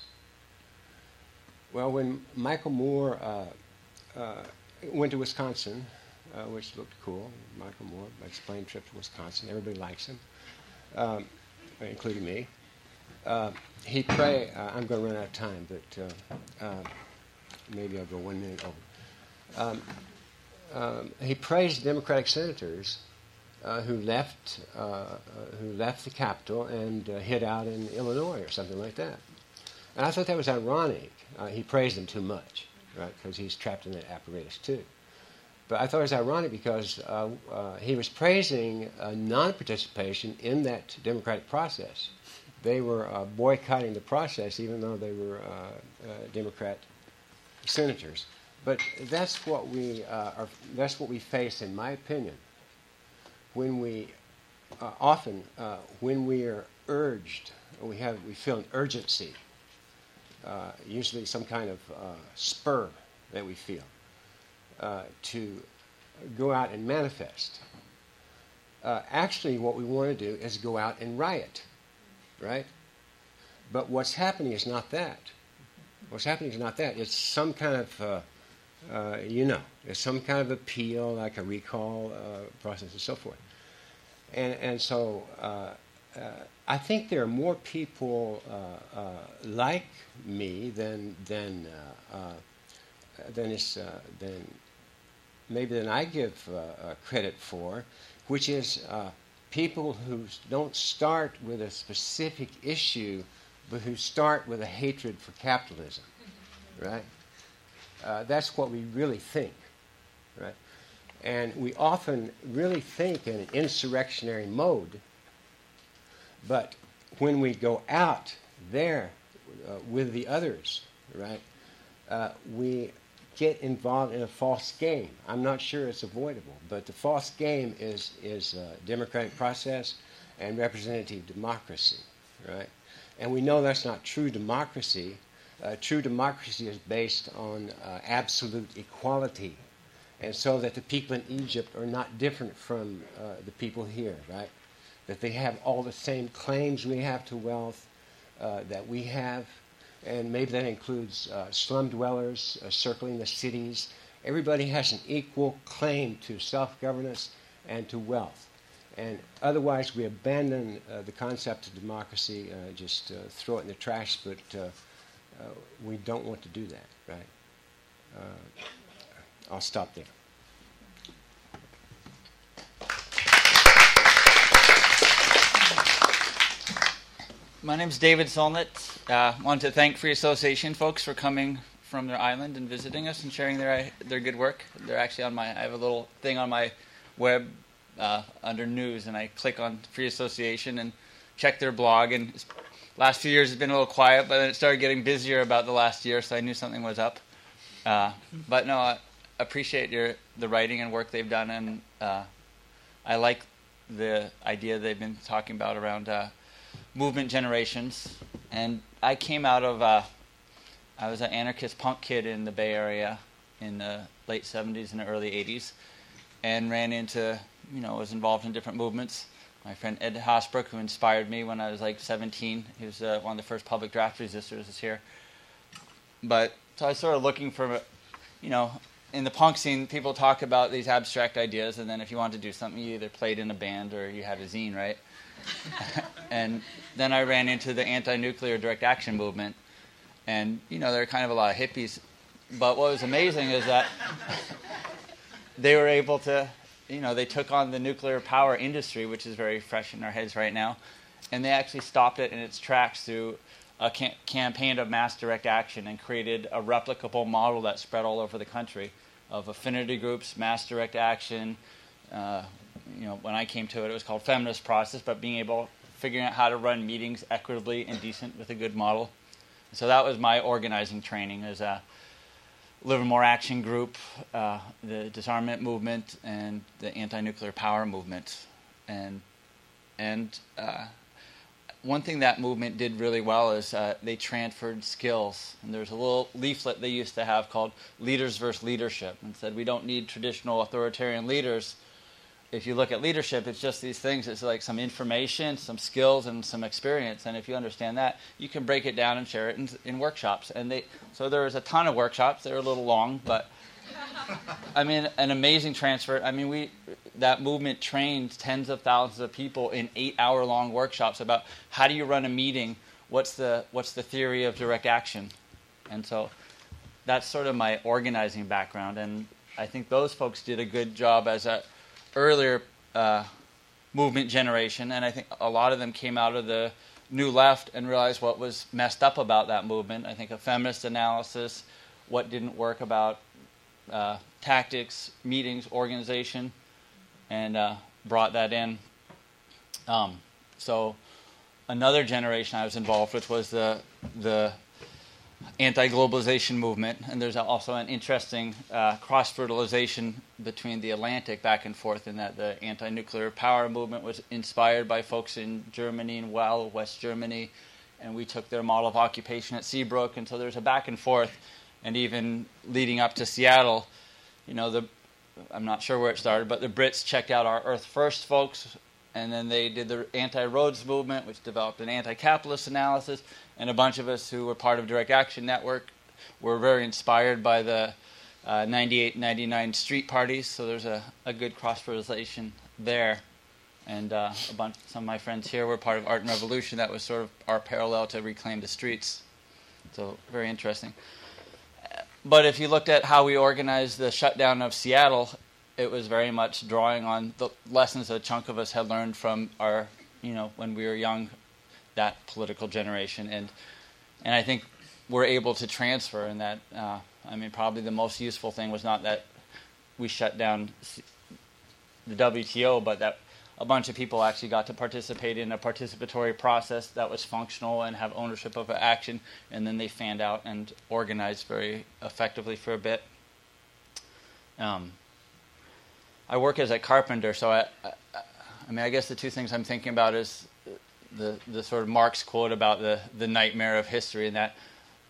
Well, when Michael Moore uh, uh, went to Wisconsin uh, which looked cool. Michael Moore makes a plane trip to Wisconsin. Everybody likes him, um, including me. Uh, he pray. Uh, I'm going to run out of time, but uh, uh, maybe I'll go one minute over. Um, um, he praised Democratic senators uh, who left uh, uh, who left the Capitol and uh, hid out in Illinois or something like that. And I thought that was ironic. Uh, he praised them too much, right? Because he's trapped in that apparatus too. But I thought it was ironic because uh, uh, he was praising uh, non-participation in that democratic process. They were uh, boycotting the process, even though they were uh, uh, Democrat senators. But that's what we uh, are. That's what we face, in my opinion, when we uh, often uh, when we are urged, we have we feel an urgency, uh, usually some kind of uh, spur that we feel uh, to go out and manifest. Uh, actually, what we want to do is go out and riot. Right? But what's happening is not that. What's happening is not that. It's some kind of, uh, uh, you know, it's some kind of appeal, like a recall uh, process and so forth. And and so uh, uh, I think there are more people uh, uh, like me than than uh, uh, than is uh, than maybe than I give uh, uh, credit for, which is. Uh, People who don't start with a specific issue, but who start with a hatred for capitalism, right? Uh, that's what we really think, right? And we often really think in an insurrectionary mode, but when we go out there uh, with the others, right, uh, we get involved in a false game. I'm not sure it's avoidable, but the false game is is uh, democratic process and representative democracy, right? And we know that's not true democracy. Uh, true democracy is based on uh, absolute equality, and so that the people in Egypt are not different from uh, the people here, right? That they have all the same claims we have to wealth uh, that we have. And maybe that includes uh, slum dwellers uh, circling the cities. Everybody has an equal claim to self-governance and to wealth. And otherwise, we abandon uh, the concept of democracy, uh, just uh, throw it in the trash, but uh, uh, we don't want to do that, right? Uh, I'll stop there. My name's David Solnit. I uh, want to thank Free Association folks for coming from their island and visiting us and sharing their their good work. They're actually on my, I have a little thing on my web uh, under news, and I click on Free Association and check their blog. And last few years has been a little quiet, but then it started getting busier about the last year, so I knew something was up. Uh, but no, I appreciate your the writing and work they've done, and uh, I like the idea they've been talking about around uh, movement generations. And I came out of, uh, I was an anarchist punk kid in the Bay Area in the late seventies and the early eighties, and ran into, you know, was involved in different movements. My friend Ed Hasbrook, who inspired me when I was like seventeen, he was uh, one of the first public draft resistors is here. But, so I was sort of looking for, you know, in the punk scene, people talk about these abstract ideas, and then if you wanted to do something, you either played in a band or you had a zine, right? And then I ran into the anti-nuclear direct action movement, and you know there are kind of a lot of hippies, but what was amazing is that they were able to, you know, they took on the nuclear power industry, which is very fresh in our heads right now, and they actually stopped it in its tracks through a cam- campaign of mass direct action and created a replicable model that spread all over the country of affinity groups, mass direct action. Uh, you know, when I came to it, it was called feminist process, but being able, figuring out how to run meetings equitably and decent with a good model. So that was my organizing training as a Livermore Action Group, uh, the disarmament movement, and the anti-nuclear power movement. And and uh, one thing that movement did really well is uh, they transferred skills. And there's a little leaflet they used to have called Leaders versus Leadership, and said we don't need traditional authoritarian leaders. If you look at leadership, it's just these things. It's like some information, some skills, and some experience. And if you understand that, you can break it down and share it in, in workshops. And they, so there was a ton of workshops. They were a little long, but I mean, an amazing transfer. I mean, we that movement trained tens of thousands of people in eight-hour-long workshops about how do you run a meeting, what's the what's the theory of direct action, and so that's sort of my organizing background. And I think those folks did a good job as a earlier uh, movement generation, and I think a lot of them came out of the New Left and realized what was messed up about that movement. I think a feminist analysis, what didn't work about uh, tactics, meetings, organization, and uh, brought that in. Um, so another generation I was involved with was the the anti-globalization movement, and there's also an interesting uh, cross-fertilization between the Atlantic back and forth in that the anti-nuclear power movement was inspired by folks in Germany and well, West Germany, and we took their model of occupation at Seabrook, and so there's a back and forth, and even leading up to Seattle, you know, the I'm not sure where it started, but the Brits checked out our Earth First folks, and then they did the anti-roads movement, which developed an anti-capitalist analysis. And a bunch of us who were part of Direct Action Network were very inspired by the uh, ninety-eight, ninety-nine street parties. So there's a, a good cross-fertilization there. And uh, a bunch, some of my friends here were part of Art and Revolution. That was sort of our parallel to Reclaim the Streets. So very interesting. But if you looked at how we organized the shutdown of Seattle, it was very much drawing on the lessons a chunk of us had learned from our, you know, when we were young, that political generation, and and I think we're able to transfer in that. Uh, I mean, probably the most useful thing was not that we shut down the W T O, but that a bunch of people actually got to participate in a participatory process that was functional and have ownership of action, and then they fanned out and organized very effectively for a bit. Um, I work as a carpenter, so I, I, I mean, I guess the two things I'm thinking about is the the sort of Marx quote about the, the nightmare of history, and that,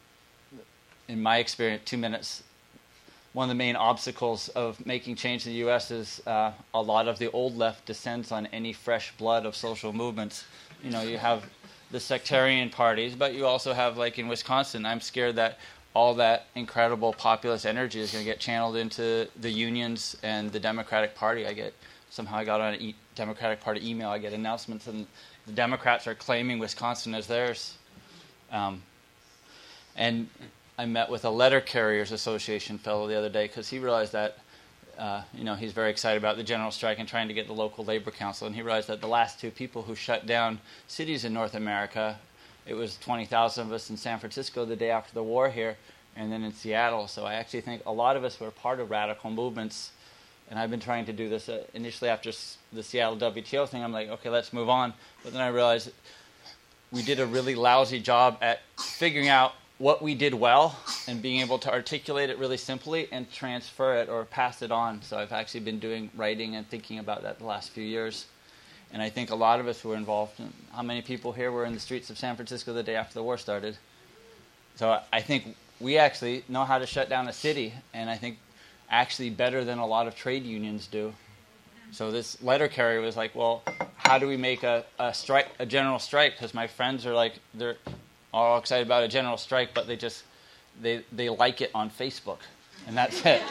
in my experience, two minutes, one of the main obstacles of making change in the U S is uh, a lot of the old left descends on any fresh blood of social movements. You know, you have the sectarian parties, but you also have, like in Wisconsin, I'm scared that all that incredible populist energy is going to get channeled into the unions and the Democratic Party. I get, somehow I got on a e- Democratic Party email, I get announcements, and the Democrats are claiming Wisconsin as theirs. Um, and I met with a Letter Carriers Association fellow the other day because he realized that, uh, you know, he's very excited about the general strike and trying to get the local labor council. And he realized that the last two people who shut down cities in North America, it was twenty thousand of us in San Francisco the day after the war here, and then in Seattle. So I actually think a lot of us were part of radical movements. And I've been trying to do this uh, initially after s- the Seattle W T O thing. I'm like, okay, let's move on. But then I realized we did a really lousy job at figuring out what we did well and being able to articulate it really simply and transfer it or pass it on. So I've actually been doing writing and thinking about that the last few years. And I think a lot of us who were involved, how many people here were in the streets of San Francisco the day after the war started? So I think we actually know how to shut down a city, and I think actually better than a lot of trade unions do. So this letter carrier was like, well, how do we make a, a strike, a general strike? Because my friends are like, they're all excited about a general strike, but they just, they, they like it on Facebook, and that's it.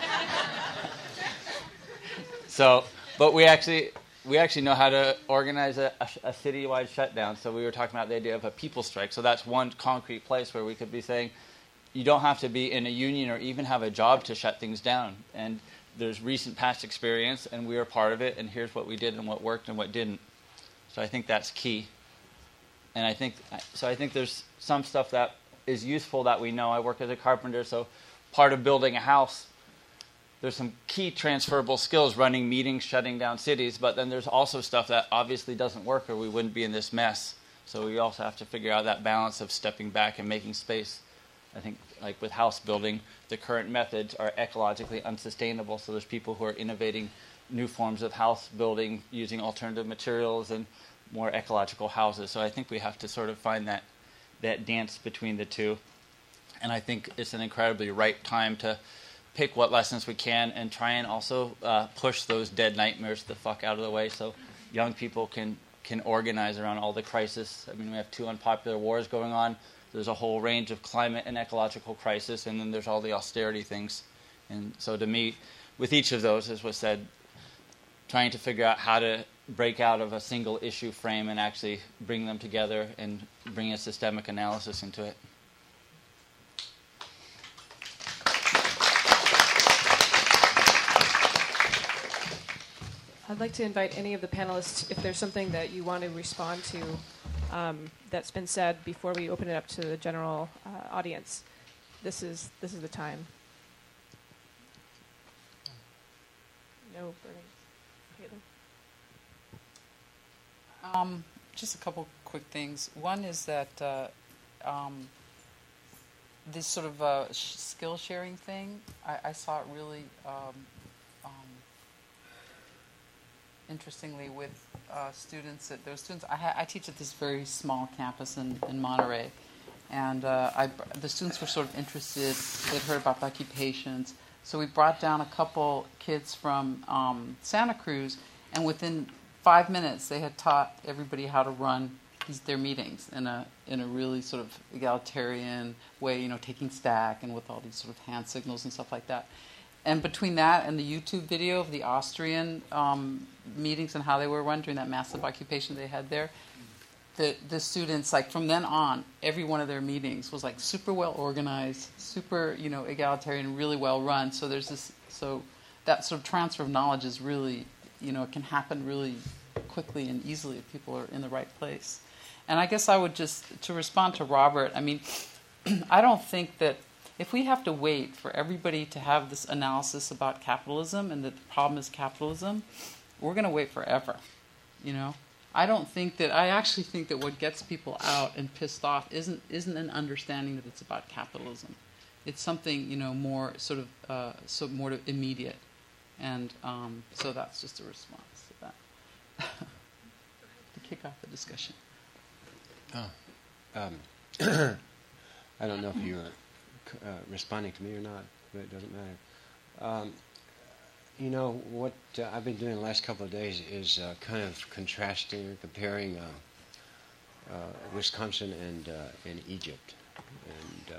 So, but we actually, we actually know how to organize a, a, a citywide shutdown. So we were talking about the idea of a people strike. So that's one concrete place where we could be saying, you don't have to be in a union or even have a job to shut things down. And there's recent past experience, and we are part of it, and here's what we did and what worked and what didn't. So I think that's key. And I think, so I think there's some stuff that is useful that we know. I work as a carpenter, so part of building a house, there's some key transferable skills, running meetings, shutting down cities, but then there's also stuff that obviously doesn't work or we wouldn't be in this mess. So we also have to figure out that balance of stepping back and making space. I think, like with house building, the current methods are ecologically unsustainable, so there's people who are innovating new forms of house building using alternative materials and more ecological houses. So I think we have to sort of find that that dance between the two. And I think it's an incredibly ripe time to pick what lessons we can and try and also uh, push those dead nightmares the fuck out of the way so young people can, can organize around all the crisis. I mean, we have two unpopular wars going on. There's a whole range of climate and ecological crisis, and then there's all the austerity things. And so to me, with each of those, as was said, trying to figure out how to break out of a single issue frame and actually bring them together and bring a systemic analysis into it. I'd like to invite any of the panelists, if there's something that you want to respond to um, that's been said before we open it up to the general uh, audience. This is this is the time. No burning. Caitlin? Um, just a couple quick things. One is that uh, um, this sort of uh, sh- skill sharing thing, I, I saw it really um, um, interestingly with uh, students. That there were students. I, ha- I teach at this very small campus in, in Monterey, and uh, I, the students were sort of interested. They'd heard about the occupations, so we brought down a couple kids from um, Santa Cruz, and within five minutes they had taught everybody how to run these, their meetings in a in a really sort of egalitarian way. You know, taking stack and with all these sort of hand signals and stuff like that. And between that and the YouTube video of the Austrian um, meetings and how they were run during that massive occupation they had there, the the students, like from then on, every one of their meetings was like super well organized, super, you know, egalitarian, really well run. So there's this, so that sort of transfer of knowledge is really, you know, it can happen really quickly and easily if people are in the right place. And I guess I would just, to respond to Robert, I mean, I don't think that if we have to wait for everybody to have this analysis about capitalism and that the problem is capitalism, we're going to wait forever, you know? I don't think that, I actually think that what gets people out and pissed off isn't isn't an understanding that it's about capitalism. It's something, you know, more sort of, uh, so more immediate. And um, so that's just a response to that. To kick off the discussion. Oh, um, I don't know if you were uh, responding to me or not, but it doesn't matter. Um, you know, what uh, I've been doing the last couple of days is uh, kind of contrasting or comparing uh, uh, Wisconsin and uh, and Egypt. And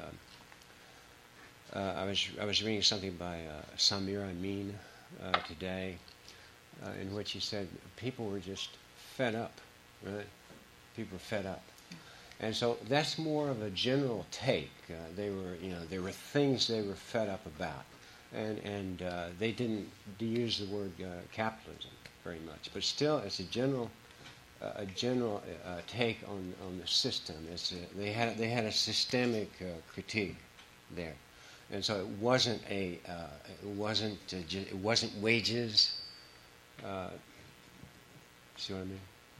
uh, uh, I was I was reading something by uh, Samir Amin uh, today, uh, in which he said people were just fed up, right? People were fed up. And so that's more of a general take. Uh, they were, you know, there were things they were fed up about, and and uh, they didn't use the word uh, capitalism very much. But still, it's a general, uh, a general uh, take on, on the system. It's a, they had they had a systemic uh, critique there, and so it wasn't a uh, it wasn't a, it wasn't wages. Uh, see what I mean?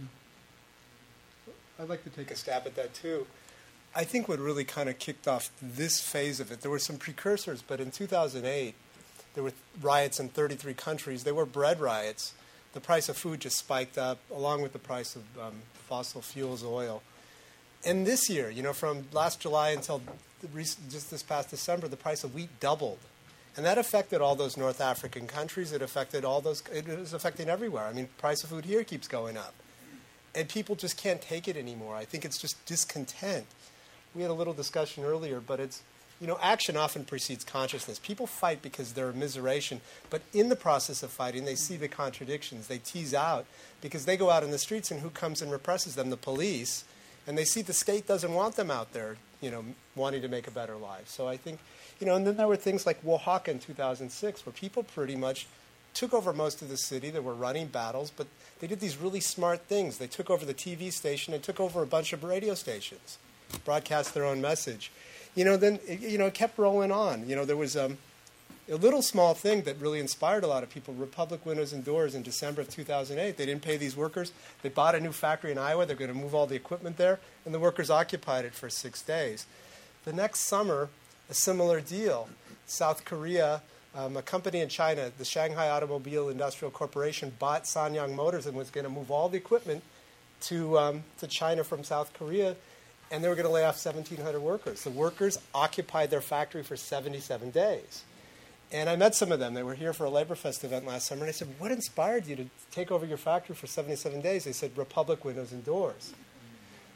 I'd like to take a stab at that too. I think what really kind of kicked off this phase of it, there were some precursors, but in two thousand eight, there were riots in thirty-three countries. They were bread riots. The price of food just spiked up, along with the price of um, fossil fuels, oil. And this year, you know, from last July until just this past December, the price of wheat doubled. And that affected all those North African countries. It affected all those, it was affecting everywhere. I mean, price of food here keeps going up. And people just can't take it anymore. I think it's just discontent. We had a little discussion earlier, but it's, you know, action often precedes consciousness. People fight because they're immiseration, but in the process of fighting, they see the contradictions. They tease out because they go out in the streets, and who comes and represses them? The police. And they see the state doesn't want them out there, you know, wanting to make a better life. So I think, you know, and then there were things like Oaxaca in two thousand six, where people pretty much took over most of the city. There were running battles, but they did these really smart things. They took over the T V station and took over a bunch of radio stations, broadcast their own message. You know, then, it, you know, it kept rolling on. You know, there was um, a little small thing that really inspired a lot of people. Republic Windows and Doors in December of two thousand eight. They didn't pay these workers. They bought a new factory in Iowa. They're going to move all the equipment there, and the workers occupied it for six days. The next summer, a similar deal. South Korea, Um, a company in China, the Shanghai Automobile Industrial Corporation, bought Sanyang Motors and was going to move all the equipment to um, to China from South Korea, and they were going to lay off seventeen hundred workers. The workers occupied their factory for seventy-seven days. And I met some of them. They were here for a Labor Fest event last summer, and I said, what inspired you to take over your factory for seventy-seven days? They said, Republic Windows and Doors.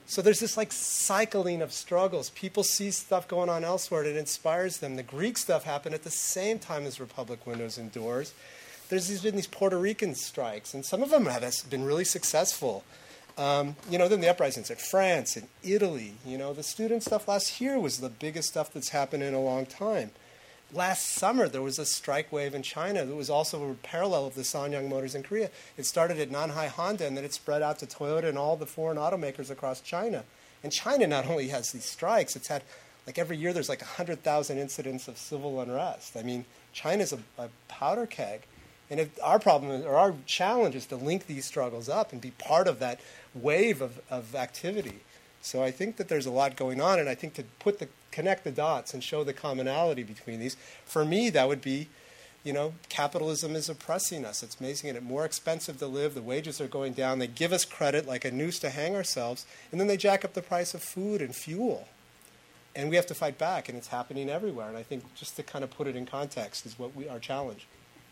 So there's this like cycling of struggles. People see stuff going on elsewhere and it inspires them. The Greek stuff happened at the same time as Republic Windows and Doors. There's these, been these Puerto Rican strikes, and some of them have been really successful. Um, you know, then the uprisings in France and Italy. You know, the student stuff last year was the biggest stuff that's happened in a long time. Last summer, there was a strike wave in China that was also a parallel of the Sanyang Motors in Korea. It started at Nanhai Honda, and then it spread out to Toyota and all the foreign automakers across China. And China not only has these strikes, it's had, like every year there's like one hundred thousand incidents of civil unrest. I mean, China's a, a powder keg. And if our problem, is, or our challenge is to link these struggles up and be part of that wave of, of activity. So I think that there's a lot going on, and I think to put the connect the dots and show the commonality between these, for me, that would be, you know, capitalism is oppressing us. It's making it more expensive to live. The wages are going down. They give us credit like a noose to hang ourselves, and then they jack up the price of food and fuel. And we have to fight back, and it's happening everywhere. And I think just to kind of put it in context is what we our challenge.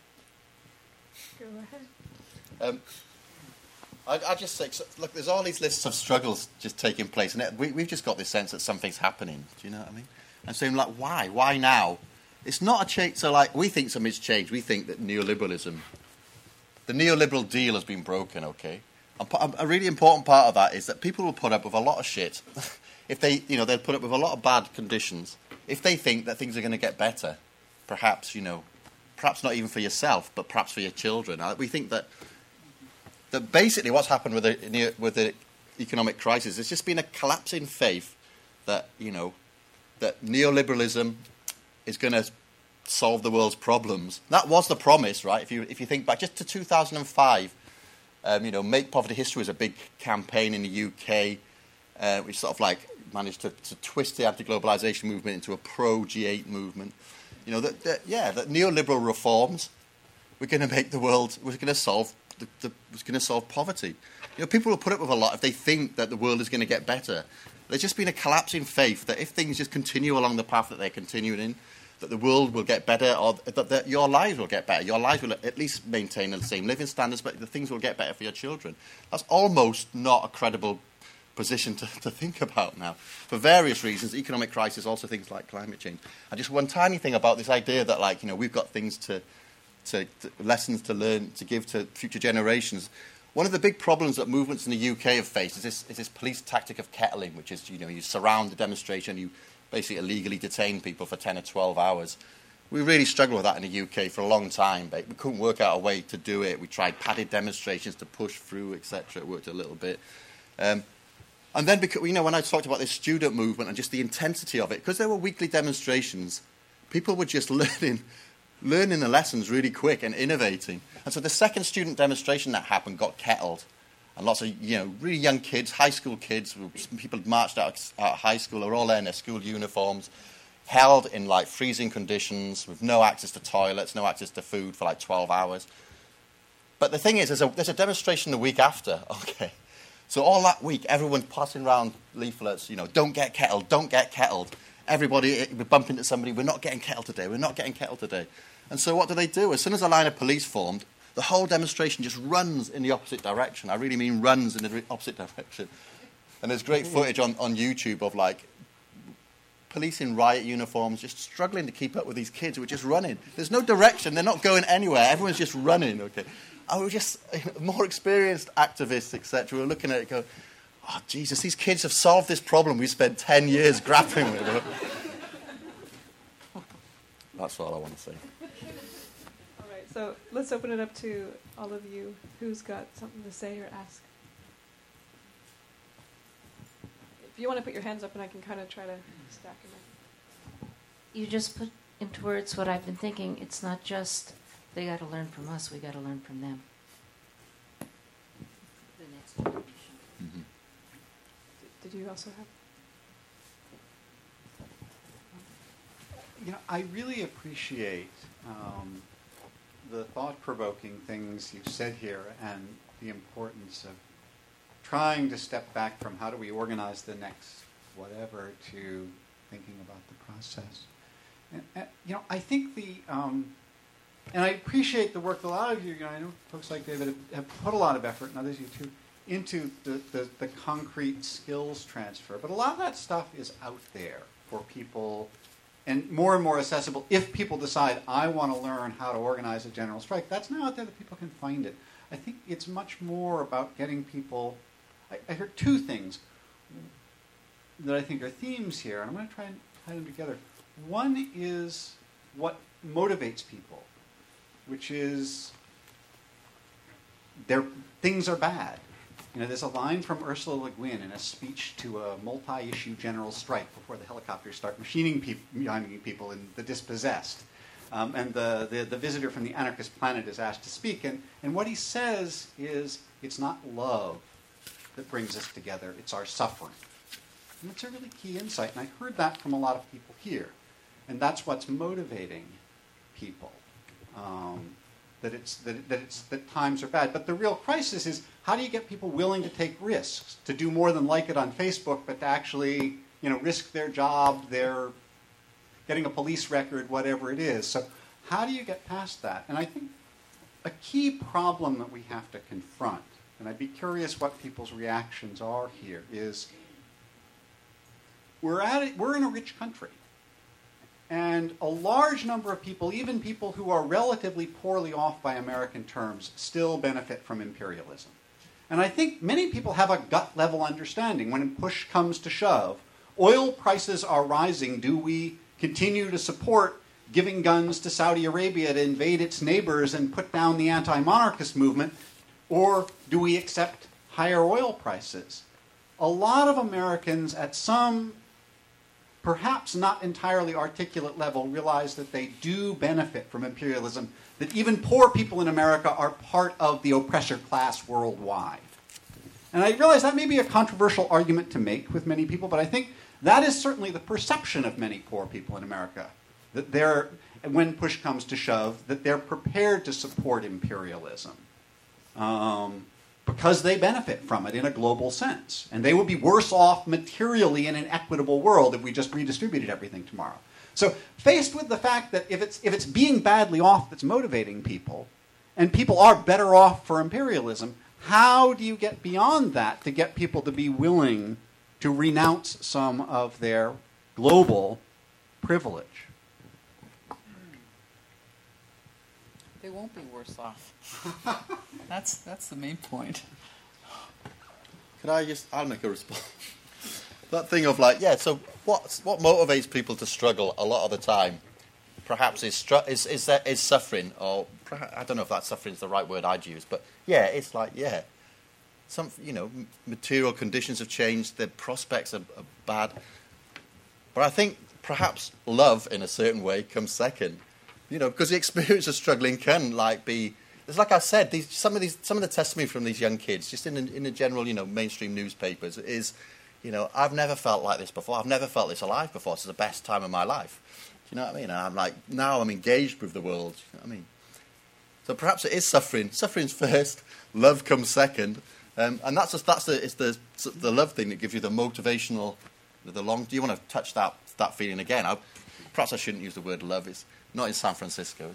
Go ahead. Um, I, I just say, so, look, there's all these lists of struggles just taking place, and it, we, we've just got this sense that something's happening. Do you know what I mean? And so, like, why? Why now? It's not a change. So, like, we think something's changed. We think that neoliberalism, the neoliberal deal has been broken. Okay, and a really important part of that is that people will put up with a lot of shit if they, you know, they'll put up with a lot of bad conditions if they think that things are going to get better. Perhaps, you know, perhaps not even for yourself, but perhaps for your children. We think that. That basically what's happened with the with the economic crisis has just been a collapse in faith that, you know, that neoliberalism is going to solve the world's problems. That was the promise, right? If you if you think back just to two thousand five, um, you know, Make Poverty History was a big campaign in the U K, uh, which sort of like managed to, to twist the anti-globalization movement into a pro-G eight movement. You know, that, that yeah, that neoliberal reforms were going to make the world, was going to solve. The, the, was going to solve poverty. You know, people will put up with a lot if they think that the world is going to get better. There's just been a collapse in faith that if things just continue along the path that they're continuing in, that the world will get better, or that, that your lives will get better. Your lives will at least maintain the same living standards, but the things will get better for your children. That's almost not a credible position to, to think about now. For various reasons, economic crisis, also things like climate change. And just one tiny thing about this idea that, like, you know, we've got things to To, to lessons to learn, to give to future generations. One of the big problems that movements in the U K have faced is this, is this police tactic of kettling, which is, you know, you surround the demonstration, you basically illegally detain people for ten or twelve hours. We really struggled with that in the U K for a long time, but we couldn't work out a way to do it. We tried padded demonstrations to push through, et cetera. It worked a little bit. Um, and then, because, you know, when I talked about this student movement and just the intensity of it, because there were weekly demonstrations, people were just learning... learning the lessons really quick and innovating. And so the second student demonstration that happened got kettled. And lots of, you know, really young kids, high school kids, people marched out of high school, they were all there in their school uniforms, held in, like, freezing conditions with no access to toilets, no access to food for, like, twelve hours. But the thing is, there's a, there's a demonstration the week after, okay. So all that week, everyone's passing around leaflets, you know, don't get kettled, don't get kettled. Everybody, we bump into somebody, we're not getting kettled today, we're not getting kettled today. And so what do they do? As soon as a line of police formed, the whole demonstration just runs in the opposite direction. I really mean runs in the opposite direction. And there's great footage on, on YouTube of, like, police in riot uniforms just struggling to keep up with these kids who are just running. There's no direction, they're not going anywhere, everyone's just running, okay. And we're just, more experienced activists, et cetera, we're looking at it and go, oh, Jesus, these kids have solved this problem we spent ten years grappling with. That's all I want to say. All right, so let's open it up to all of you. Who's got something to say or ask? If you want to put your hands up and I can kind of try to stack them. You just put into words what I've been thinking. It's not just they got to learn from us, we got to learn from them. The next generation. Mm-hmm. Did you also have? You know, I really appreciate um, the thought-provoking things you've said here and the importance of trying to step back from how do we organize the next whatever to thinking about the process. And, and you know, I think the, um, and I appreciate the work that a lot of you, you know, I know folks like David have, have put a lot of effort, and others you too, into the, the, the concrete skills transfer. But a lot of that stuff is out there for people, and more and more accessible. If people decide, I want to learn how to organize a general strike, that's now out there that people can find it. I think it's much more about getting people. I, I heard two things that I think are themes here, and I'm going to try and tie them together. One is what motivates people, which is their things are bad. You know, there's a line from Ursula Le Guin in a speech to a multi-issue general strike before the helicopters start machining peop- people in The Dispossessed. Um, and the, the, the visitor from the anarchist planet is asked to speak. And, and what he says is, it's not love that brings us together, it's our suffering. And that's a really key insight. And I heard that from a lot of people here. And that's what's motivating people. Um, that it's that, that it's that times are bad. But the real crisis is, how do you get people willing to take risks, to do more than like it on Facebook, but to actually, you know, risk their job, their getting a police record, whatever it is. So how do you get past that? And I think a key problem that we have to confront, and I'd be curious what people's reactions are here, is we're at it, we're in a rich country. And a large number of people, even people who are relatively poorly off by American terms, still benefit from imperialism. And I think many people have a gut-level understanding. When push comes to shove, oil prices are rising. Do we continue to support giving guns to Saudi Arabia to invade its neighbors and put down the anti-monarchist movement? Or do we accept higher oil prices? A lot of Americans at some perhaps not entirely articulate level realize that they do benefit from imperialism, that even poor people in America are part of the oppressor class worldwide. And I realize that may be a controversial argument to make with many people, but I think that is certainly the perception of many poor people in America, that they're, when push comes to shove, that they're prepared to support imperialism. Um, because they benefit from it in a global sense. And they would be worse off materially in an equitable world if we just redistributed everything tomorrow. So faced with the fact that if it's, if it's being badly off that's motivating people, and people are better off for imperialism, how do you get beyond that to get people to be willing to renounce some of their global privilege? They won't be worse off. That's that's the main point. Could I just, I'll make a response. That thing of like, yeah, so what what motivates people to struggle a lot of the time, perhaps is stru- is is, that, is suffering, or perhaps, I don't know if that suffering is the right word I'd use, but yeah, it's like, yeah, some, you know, material conditions have changed, the prospects are, are bad. But I think perhaps love, in a certain way, comes second. You know, because the experience of struggling can, like, be... It's like I said, these, some of these, some of the testimony from these young kids, just in the, in the general, you know, mainstream newspapers, is, you know, I've never felt like this before. I've never felt this alive before. This is the best time of my life. Do you know what I mean? And I'm like, now I'm engaged with the world. Do you know what I mean? So perhaps it is suffering. Suffering's first, love comes second, um, and that's just, that's the it's the the love thing that gives you the motivational, the long. Do you want to touch that that feeling again? I, perhaps I shouldn't use the word love. It's not in San Francisco.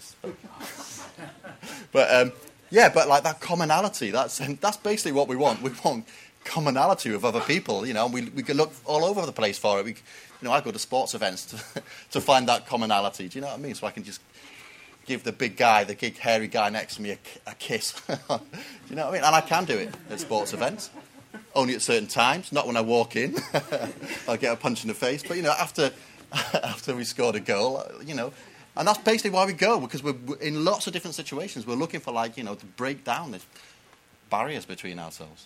But um, yeah, but like that commonality, that's that's basically what we want. We want commonality with other people, you know. We we can look all over the place for it. We, you know, I go to sports events to to find that commonality. Do you know what I mean? So I can just give the big guy, the big hairy guy next to me, a, a kiss. Do you know what I mean? And I can do it at sports events, only at certain times. Not when I walk in. I'll get a punch in the face. But you know, after after we scored a goal, you know. And that's basically why we go, because we're in lots of different situations. We're looking for, like, you know, to break down the barriers between ourselves.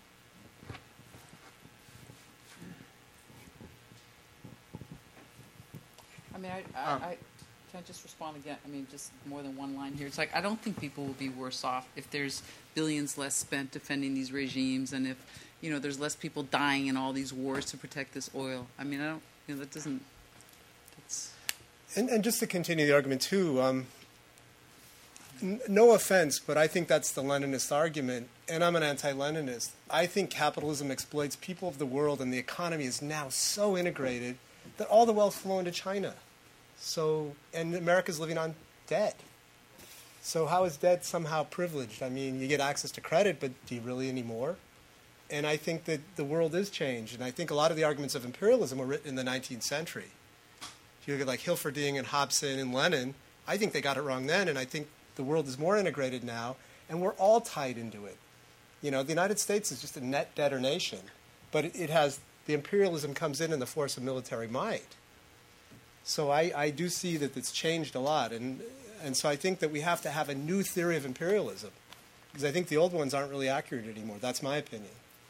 I mean, I, I, I, can I just respond again? I mean, just more than one line here. It's like, I don't think people will be worse off if there's billions less spent defending these regimes, and if, you know, there's less people dying in all these wars to protect this oil. I mean, I don't, you know, that doesn't, that's... And, and just to continue the argument, too, um, n- no offense, but I think that's the Leninist argument, and I'm an anti-Leninist. I think capitalism exploits people of the world, and the economy is now so integrated that all the wealth flow into China. So, and America's living on debt. So how is debt somehow privileged? I mean, you get access to credit, but do you really anymore? And I think that the world is changed. And I think a lot of the arguments of imperialism were written in the nineteenth century. If you look at like Hilferding and Hobson and Lenin, I think they got it wrong then, and I think the world is more integrated now, and we're all tied into it. You know, the United States is just a net debtor nation, but it, it has, the imperialism comes in in the force of military might. So I, I do see that it's changed a lot, and and so I think that we have to have a new theory of imperialism, because I think the old ones aren't really accurate anymore. That's my opinion.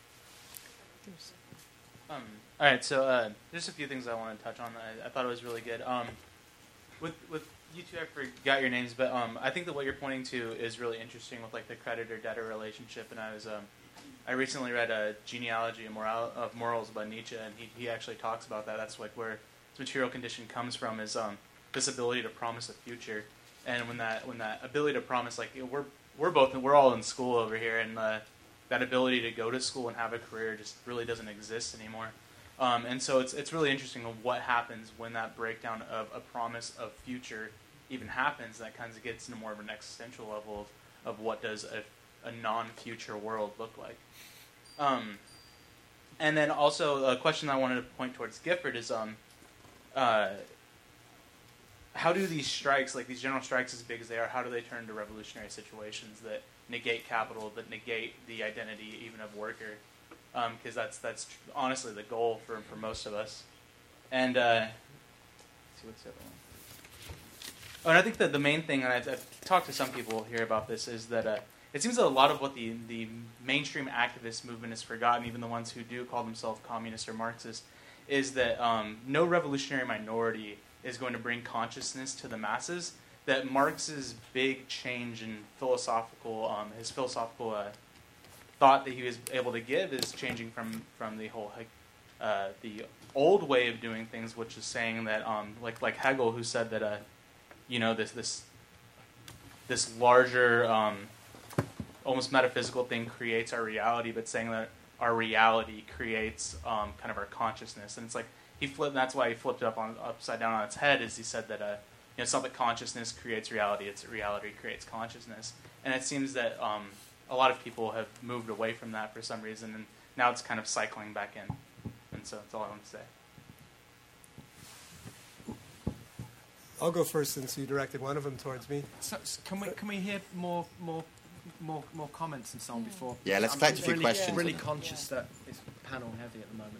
Um, all right, so uh, just a few things I want to touch on. I, I thought it was really good. Um, with with you two, I forgot your names, but um, I think that what you're pointing to is really interesting with like the creditor-debtor relationship. And I was um, I recently read a genealogy of, moral, of morals by Nietzsche, and he he actually talks about that. That's like where this material condition comes from, is um, this ability to promise a future. And when that when that ability to promise, like you know, we're we're both we're all in school over here, and uh, that ability to go to school and have a career just really doesn't exist anymore. Um, and so it's it's really interesting of what happens when that breakdown of a promise of future even happens. That kind of gets into more of an existential level of, of what does a, a non-future world look like. Um, and then also a question I wanted to point towards Gifford is um, uh, how do these strikes, like these general strikes as big as they are, how do they turn into revolutionary situations that negate capital, that negate the identity even of worker? Because um, that's that's honestly the goal for for most of us. And uh, let's see what's the other one. Oh, and I think that the main thing, and I've, I've talked to some people here about this, is that uh, it seems that a lot of what the the mainstream activist movement has forgotten, even the ones who do call themselves communist or Marxist, is that um, no revolutionary minority is going to bring consciousness to the masses. That Marx's big change in philosophical, um, his philosophical uh, thought that he was able to give is changing from, from the whole uh, the old way of doing things, which is saying that um, like like Hegel, who said that uh, you know this this this larger um, almost metaphysical thing creates our reality, but saying that our reality creates um, kind of our consciousness, and it's like he flipped. That's why he flipped it up on upside down on its head. Is he said that uh, you know it's not that consciousness creates reality; it's reality creates consciousness, and it seems that. Um, A lot of people have moved away from that for some reason, and now it's kind of cycling back in. And so that's all I want to say. I'll go first since you directed one of them towards me. So, so can we can we hear more more more more comments and so on before? Yeah, let's I'm collect a few really, questions. Really conscious that it's panel heavy at the moment.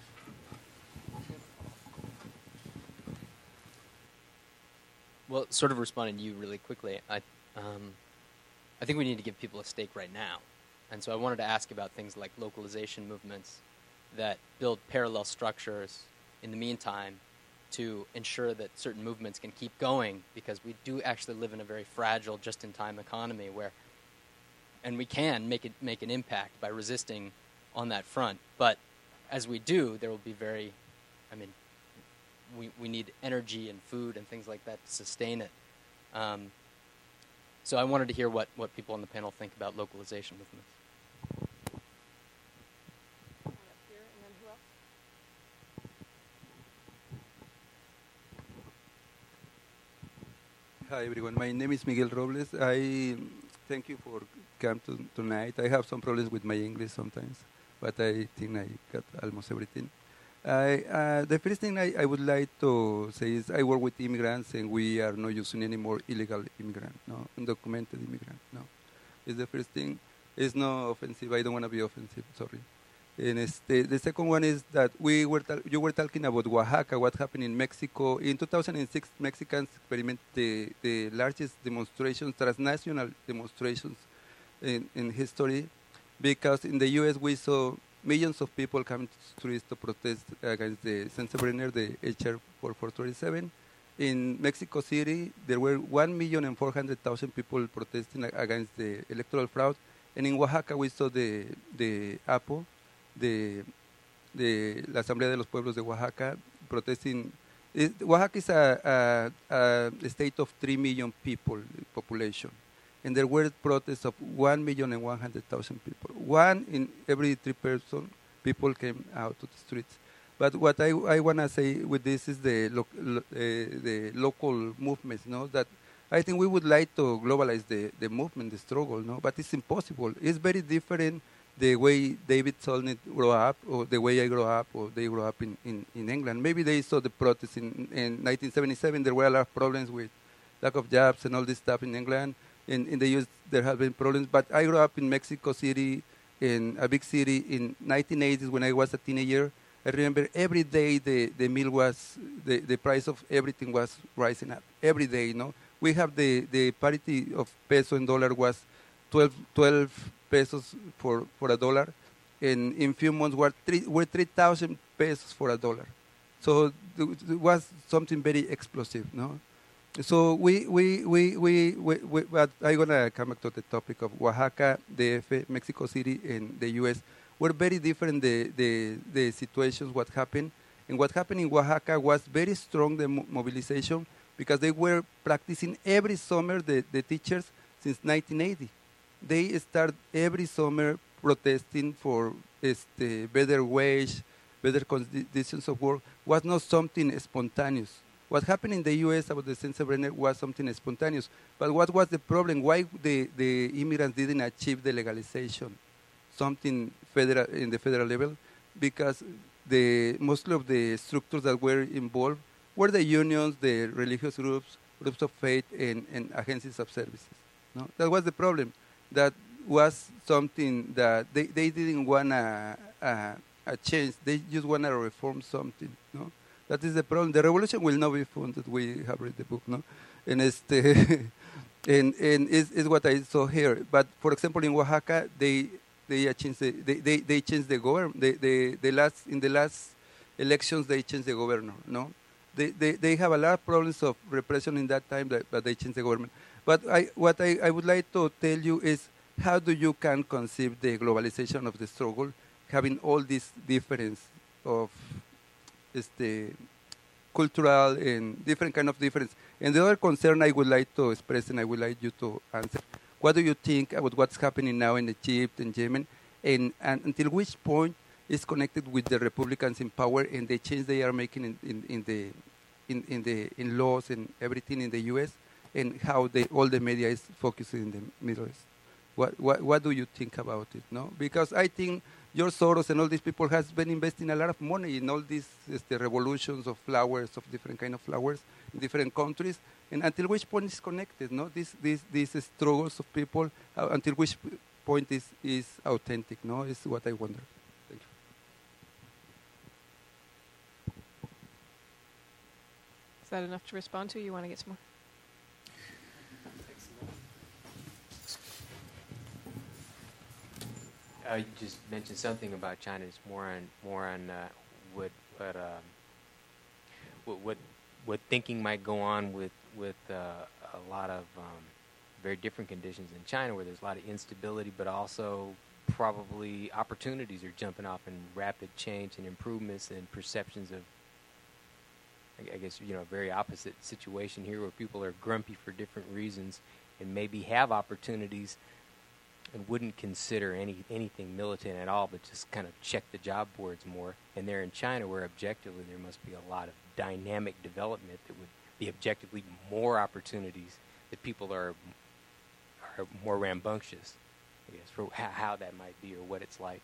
Well, sort of responding to you really quickly, I. Um, I think we need to give people a stake right now. And so I wanted to ask about things like localization movements that build parallel structures in the meantime to ensure that certain movements can keep going, because we do actually live in a very fragile just-in-time economy where, and we can make it make an impact by resisting on that front. But as we do, there will be very, I mean, we, we need energy and food and things like that to sustain it. Um, So I wanted to hear what, what people on the panel think about localization movements. Hi everyone, my name is Miguel Robles. I thank you for coming to, tonight. I have some problems with my English sometimes, but I think I got almost everything. I, uh, the first thing I, I would like to say is I work with immigrants, and we are not using any more illegal immigrants, no, undocumented immigrants, no. It's the first thing. It's not offensive. I don't want to be offensive, sorry. And este, the second one is that we were you were talking about Oaxaca, what happened in Mexico. In two thousand six, Mexicans experimented the, the largest demonstrations, transnational demonstrations in, in history, because in the U S we saw millions of people coming to the streets to protest against the Sensenbrenner, the H R forty-four thirty-seven. In Mexico City, there were one million and four hundred thousand people protesting against the electoral fraud. And in Oaxaca, we saw the, the A P O, the, the, la Asamblea de los Pueblos de Oaxaca, protesting. It, Oaxaca is a, a, a state of three million people population. And there were protests of one million and one hundred thousand people. One in every three person, people came out to the streets. But what I, I want to say with this is the, lo, lo, uh, the local movements, no? That I think we would like to globalize the, the movement, the struggle, no? But it's impossible. It's very different the way David Solnit grew up, or the way I grew up, or they grew up in, in, in England. Maybe they saw the protests in, in nineteen seventy-seven. There were a lot of problems with lack of jobs and all this stuff in England. In, in the U S, there have been problems. But I grew up in Mexico City, in a big city, in nineteen eighties when I was a teenager. I remember every day the, the meal was, the, the price of everything was rising up. Every day, you know. We have the, the parity of peso and dollar was twelve, twelve pesos for, for a dollar. And in few months were three, were three thousand pesos for a dollar. So it was something very explosive, no? So we, we, we, we, we, we but I'm going to come back to the topic of Oaxaca, D F, Mexico City, and the U S Were very different, the, the, the situations, what happened. And what happened in Oaxaca was very strong, the mo- mobilization, because they were practicing every summer, the, the teachers, since nineteen eighty. They start every summer protesting for este, better wage, better conditions of work. Was not something spontaneous. What happened in the U S about the Sensenbrenner was something spontaneous. But what was the problem? Why the, the immigrants didn't achieve the legalization? Something federal in the federal level? Because the most of the structures that were involved were the unions, the religious groups, groups of faith, and, and agencies of services. No? That was the problem. That was something that they, they didn't want a, a, a change. They just want to reform something. No? That is the problem. The revolution will not be funded. We have read the book, no? And este, and and is is what I saw here. But for example, in Oaxaca, they they changed the they, they, they changed the government. They, they the last in the last elections they changed the governor. No, they they, they have a lot of problems of repression in that time, that, but they changed the government. But I what I, I would like to tell you is how do you can conceive the globalization of the struggle, having all this difference of este, cultural and different kind of difference. And the other concern I would like to express, and I would like you to answer, what do you think about what's happening now in Egypt and Yemen, and, and until which point is connected with the Republicans in power and the change they are making in, in, in the in, in the in laws and everything in the U S, and how they, all the media is focusing in the Middle East? What, what what do you think about it? No, because I think George Soros and all these people has been investing a lot of money in all these este, revolutions of flowers, of different kind of flowers in different countries, and until which point is connected, no? These these these struggles of people, uh, until which point is is authentic, no? Is what I wonder. Thank you. Is that enough to respond to? You want to get some more? Uh, you just mentioned something about China. It's more on more on uh, what what, um, what what what thinking might go on with with uh, a lot of um, very different conditions in China, where there's a lot of instability, but also probably opportunities are jumping off and rapid change and improvements and perceptions of, I guess, you know, a very opposite situation here, where people are grumpy for different reasons and maybe have opportunities and wouldn't consider any anything militant at all, but just kind of check the job boards more. And they're in China, where objectively there must be a lot of dynamic development that would be objectively more opportunities, that people are are more rambunctious, I guess, for how, how that might be or what it's like.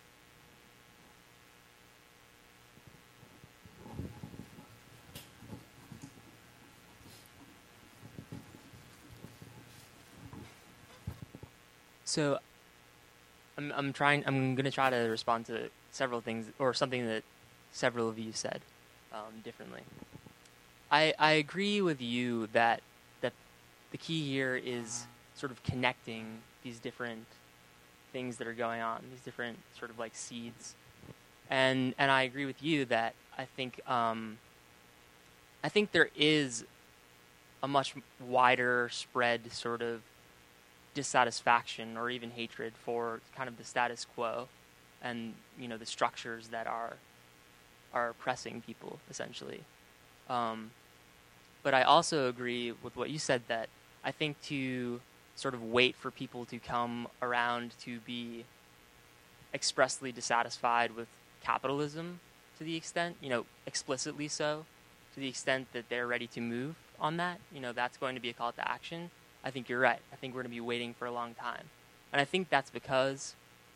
So I'm, I'm trying. I'm going to try to respond to several things, or something that several of you said um, differently. I I agree with you that that the key here is sort of connecting these different things that are going on, these different sort of like seeds, and and I agree with you that I think um, I think there is a much wider spread sort of dissatisfaction or even hatred for kind of the status quo and, you know, the structures that are are oppressing people, essentially. Um, but I also agree with what you said, that I think to sort of wait for people to come around to be expressly dissatisfied with capitalism to the extent, you know, explicitly so, to the extent that they're ready to move on that, you know, that's going to be a call to action. I think you're right. I think we're going to be waiting for a long time. And I think that's because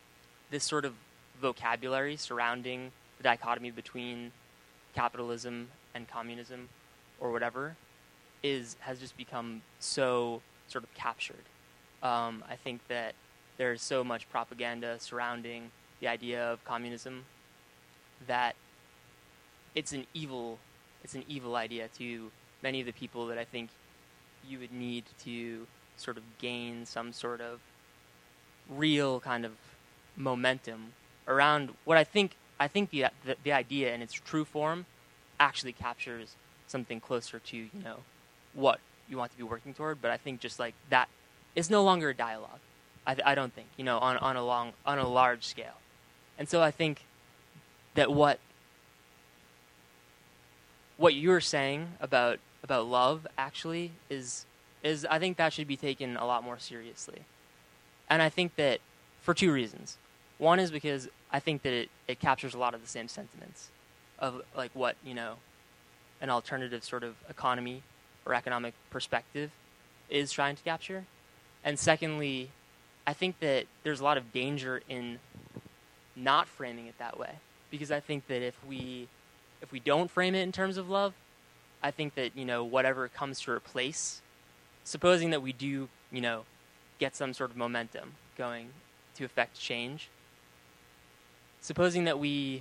this sort of vocabulary surrounding the dichotomy between capitalism and communism or whatever is has just become so sort of captured. Um, I think that there's so much propaganda surrounding the idea of communism that it's an evil it's an evil idea to many of the people that I think you would need to sort of gain some sort of real kind of momentum around what I think I think the the, the idea in its true form actually captures something closer to, you know, what you want to be working toward. But I think just like that is no longer a dialogue. I, I don't think, you know, on, on a long on a large scale. And so I think that what what you're saying about about love actually is is I think that should be taken a lot more seriously. And I think that for two reasons. One is because I think that it, it captures a lot of the same sentiments of like what, you know, an alternative sort of economy or economic perspective is trying to capture. And secondly, I think that there's a lot of danger in not framing it that way. Because I think that if we if we don't frame it in terms of love, I think that, you know, whatever comes to replace, supposing that we do, you know, get some sort of momentum going to affect change, supposing that we,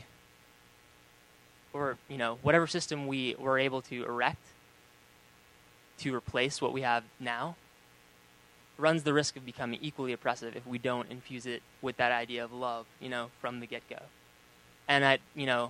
or, you know, whatever system we were able to erect to replace what we have now, runs the risk of becoming equally oppressive if we don't infuse it with that idea of love, you know, from the get-go. And I, you know,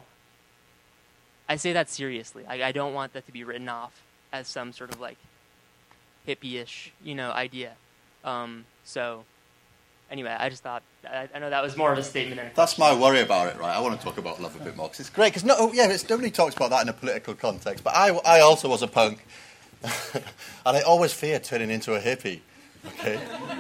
I say that seriously. I, I don't want that to be written off as some sort of like hippie-ish, you know, idea. Um, so, anyway, I just thought, I, I know that was more of a statement. Than a That's my worry about it, right? I want to talk about love a bit more, because it's great, because no, yeah, it's, nobody talks about that in a political context, but I, I also was a punk, and I always feared turning into a hippie, okay?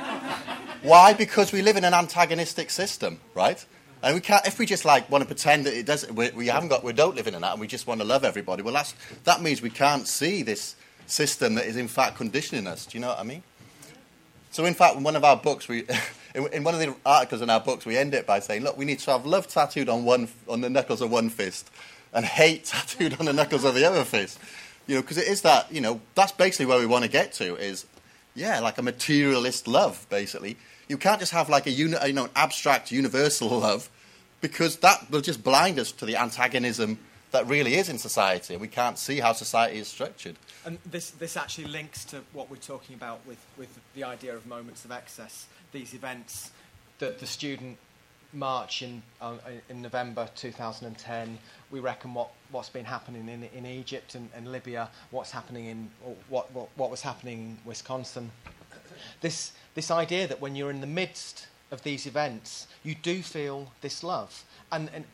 Why? Because we live in an antagonistic system, right? And we can't, if we just like want to pretend that it doesn't, we, we haven't got, we don't live in that, and we just want to love everybody, well, that's, that means we can't see this system that is in fact conditioning us, do you know what I mean? So, in fact, in one of our books, we, in, in one of the articles in our books, we end it by saying, look, we need to have love tattooed on one on the knuckles of one fist, and hate tattooed on the knuckles of the other fist. You know, because it is that. You know, that's basically where we want to get to. Is, yeah, like a materialist love. Basically, you can't just have like a uni, you know, an abstract universal love, because that will just blind us to the antagonism that really is in society, and we can't see how society is structured. And this this actually links to what we're talking about with, with the idea of moments of excess. These events, that the student march in uh, in November two thousand ten. We reckon what what's been happening in in Egypt and, and Libya. What's happening in or what, what what was happening in Wisconsin. This this idea that when you're in the midst of these events, you do feel this love, and and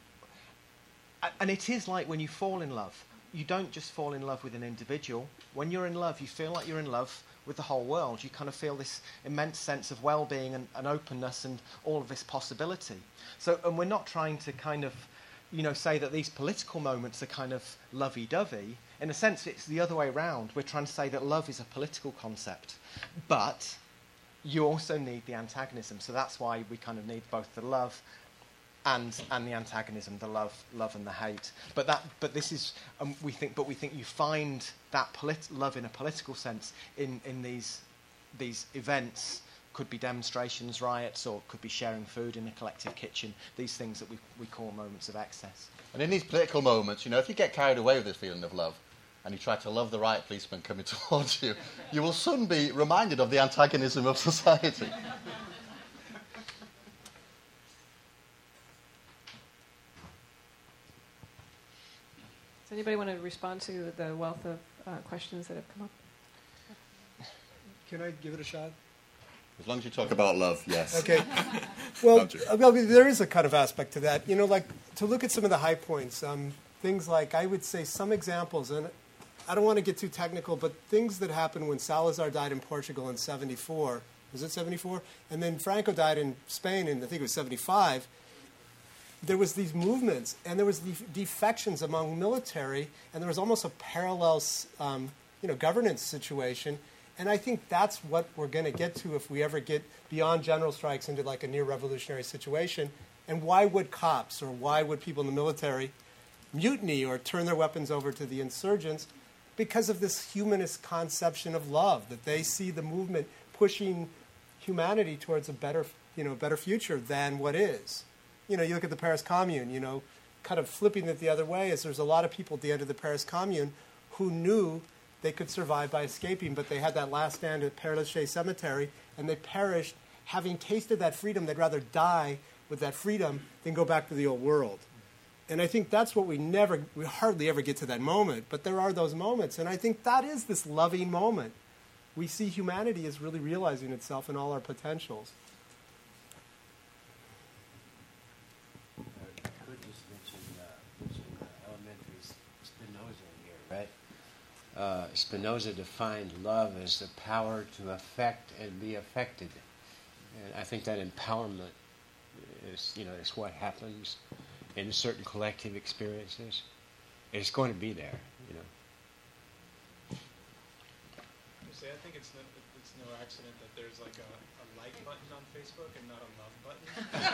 and it is like when you fall in love. You don't just fall in love with an individual. When you're in love, you feel like you're in love with the whole world. You kind of feel this immense sense of well-being and, and openness and all of this possibility. So, and we're not trying to kind of, you know, say that these political moments are kind of lovey-dovey. In a sense, it's the other way around. We're trying to say that love is a political concept. But you also need the antagonism. So that's why we kind of need both the love and and the antagonism, the love, love and the hate. But that, but this is, um, we think, but we think you find that polit- love in a political sense in, in these these events. Could be demonstrations, riots, or could be sharing food in a collective kitchen. These things that we we call moments of excess. And in these political moments, you know, if you get carried away with this feeling of love, and you try to love the right policeman coming towards you, you will soon be reminded of the antagonism of society. Does anybody want to respond to the wealth of uh, questions that have come up? Can I give it a shot? As long as you talk about love, yes. Okay. Well, well, there is a kind of aspect to that. You know, like, to look at some of the high points, um, things like, I would say some examples, and I don't want to get too technical, but things that happened when Salazar died in Portugal in seventy-four. Was it seventy-four? And then Franco died in Spain in, I think it was seventy-five. There was these movements, and there was the defections among military, and there was almost a parallel, um, you know, governance situation. And I think that's what we're going to get to if we ever get beyond general strikes into like a near-revolutionary situation. And why would cops or why would people in the military mutiny or turn their weapons over to the insurgents? Because of this humanist conception of love, that they see the movement pushing humanity towards a better, you know, better future than what is. You know, you look at the Paris Commune, you know, kind of flipping it the other way is there's a lot of people at the end of the Paris Commune who knew they could survive by escaping, but they had that last stand at Père Lachaise Cemetery, and they perished having tasted that freedom. They'd rather die with that freedom than go back to the old world. And I think that's what we never, we hardly ever get to that moment, but there are those moments. And I think that is this loving moment. We see humanity as really realizing itself in all our potentials. I could just mention, uh, mention uh, elementary Spinoza here, right? Uh, Spinoza defined love as the power to affect and be affected. And I think that empowerment is, you know, is what happens in certain collective experiences. It's going to be there, you know. See, I think it's no, it's no accident that there's like a, a like button on Facebook and not a love button.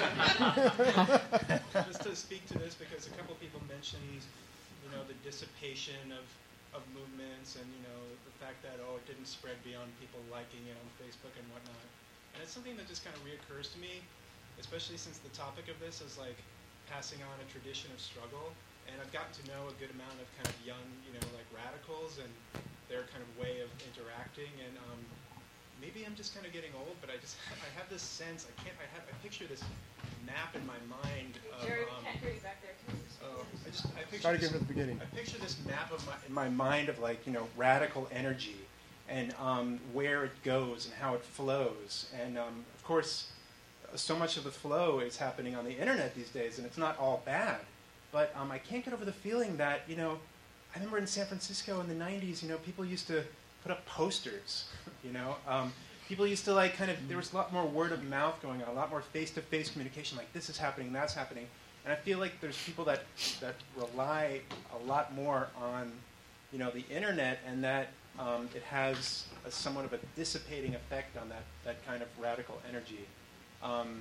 Just to speak to this, because a couple people mentioned, you know, the dissipation of, of movements and, you know, the fact that, oh, it didn't spread beyond people liking it on Facebook and whatnot. And it's something that just kind of reoccurs to me, especially since the topic of this is like passing on a tradition of struggle. And I've gotten to know a good amount of kind of young, you know, like radicals and their kind of way of interacting. And um, maybe I'm just kind of getting old, but I just I have this sense. I can't. I have. I picture this map in my mind. Of, Jerry, um, we can't hear you back there too. Oh, I just I picture Start this, again from the beginning. I picture this map of my in my mind of like, you know, radical energy and um, where it goes and how it flows. And um, of course, so much of the flow is happening on the internet these days, and it's not all bad. But um, I can't get over the feeling that, you know, I remember in San Francisco in the nineties, you know, people used to put up posters, you know. Um, people used to, like, kind of, there was a lot more word of mouth going on, a lot more face-to-face communication, like, this is happening, that's happening. And I feel like there's people that, that rely a lot more on, you know, the internet, and that um, it has a somewhat of a dissipating effect on that, that kind of radical energy. Um,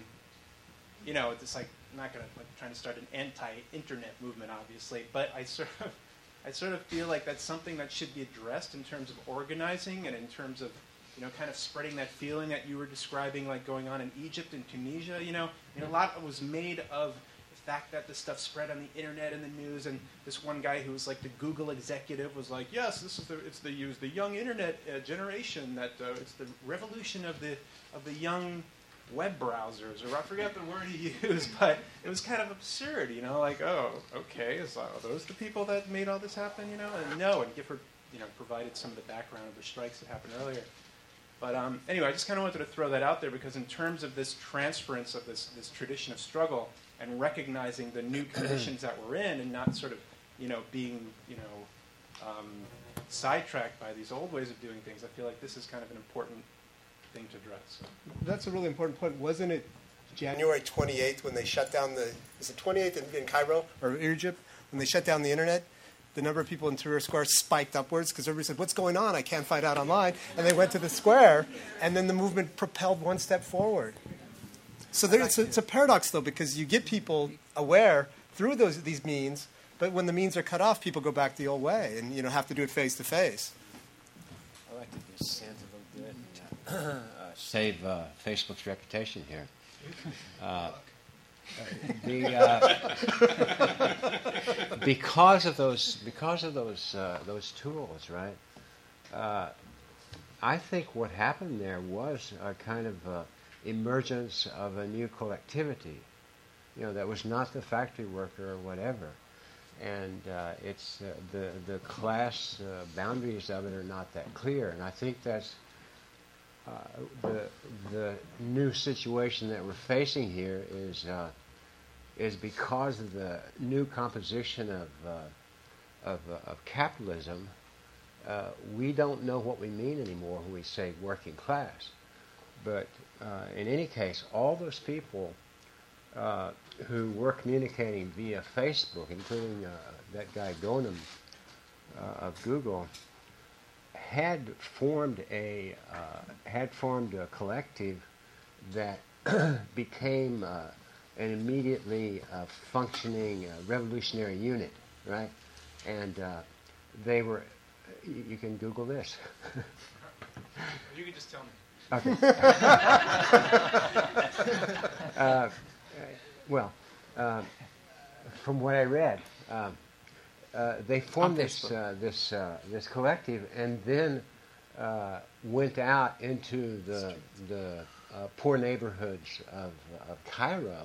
you know, it's like, I'm not going to like trying to start an anti-internet movement, obviously, but I sort of, I sort of feel like that's something that should be addressed in terms of organizing and in terms of, you know, kind of spreading that feeling that you were describing, like going on in Egypt and Tunisia. You know, I mean, a lot was made of the fact that this stuff spread on the internet and the news. And this one guy who was like the Google executive was like, "Yes, this is the it's the use the young internet uh, generation that uh, it's the revolution of the of the young." Web browsers," or I forget the word he used, but it was kind of absurd, you know, like, oh, okay, is, are those the people that made all this happen, you know? And no, and Gifford, you know, provided some of the background of the strikes that happened earlier. But um, anyway, I just kind of wanted to throw that out there because in terms of this transference of this, this tradition of struggle and recognizing the new conditions that we're in and not sort of, you know, being, you know, um, sidetracked by these old ways of doing things, I feel like this is kind of an important thing to address. That's a really important point. Wasn't it January twenty-eighth when they shut down the, is it twenty-eighth in, in Cairo or Egypt, when they shut down the internet? The number of people in Tahrir Square spiked upwards because everybody said, "What's going on? I can't find out online." And they went to the square, and then the movement propelled one step forward. So there, it's, a, it's a paradox, though, because you get people aware through those these means, but when the means are cut off, people go back the old way and, you know, have to do it face to face. I like to do sense of a good. Uh, save uh, Facebook's reputation here. Uh, the, uh, because of those, because of those, uh, those tools, right? Uh, I think what happened there was a kind of uh, emergence of a new collectivity. You know, that was not the factory worker or whatever, and uh, it's uh, the the class uh, boundaries of it are not that clear, and I think that's. Uh, the the new situation that we're facing here is uh, is because of the new composition of uh, of, uh, of capitalism. Uh, we don't know what we mean anymore when we say working class. But uh, in any case, all those people uh, who were communicating via Facebook, including uh, that guy Ghonim uh, of Google, had formed a uh, had formed a collective that became uh, an immediately uh, functioning uh, revolutionary unit, right? And uh, they were, you, you can Google this. You can just tell me. Okay. uh, well, uh, from what I read, uh, uh, they formed this uh, this uh, this collective, and then uh, went out into the the uh, poor neighborhoods of, of Cairo,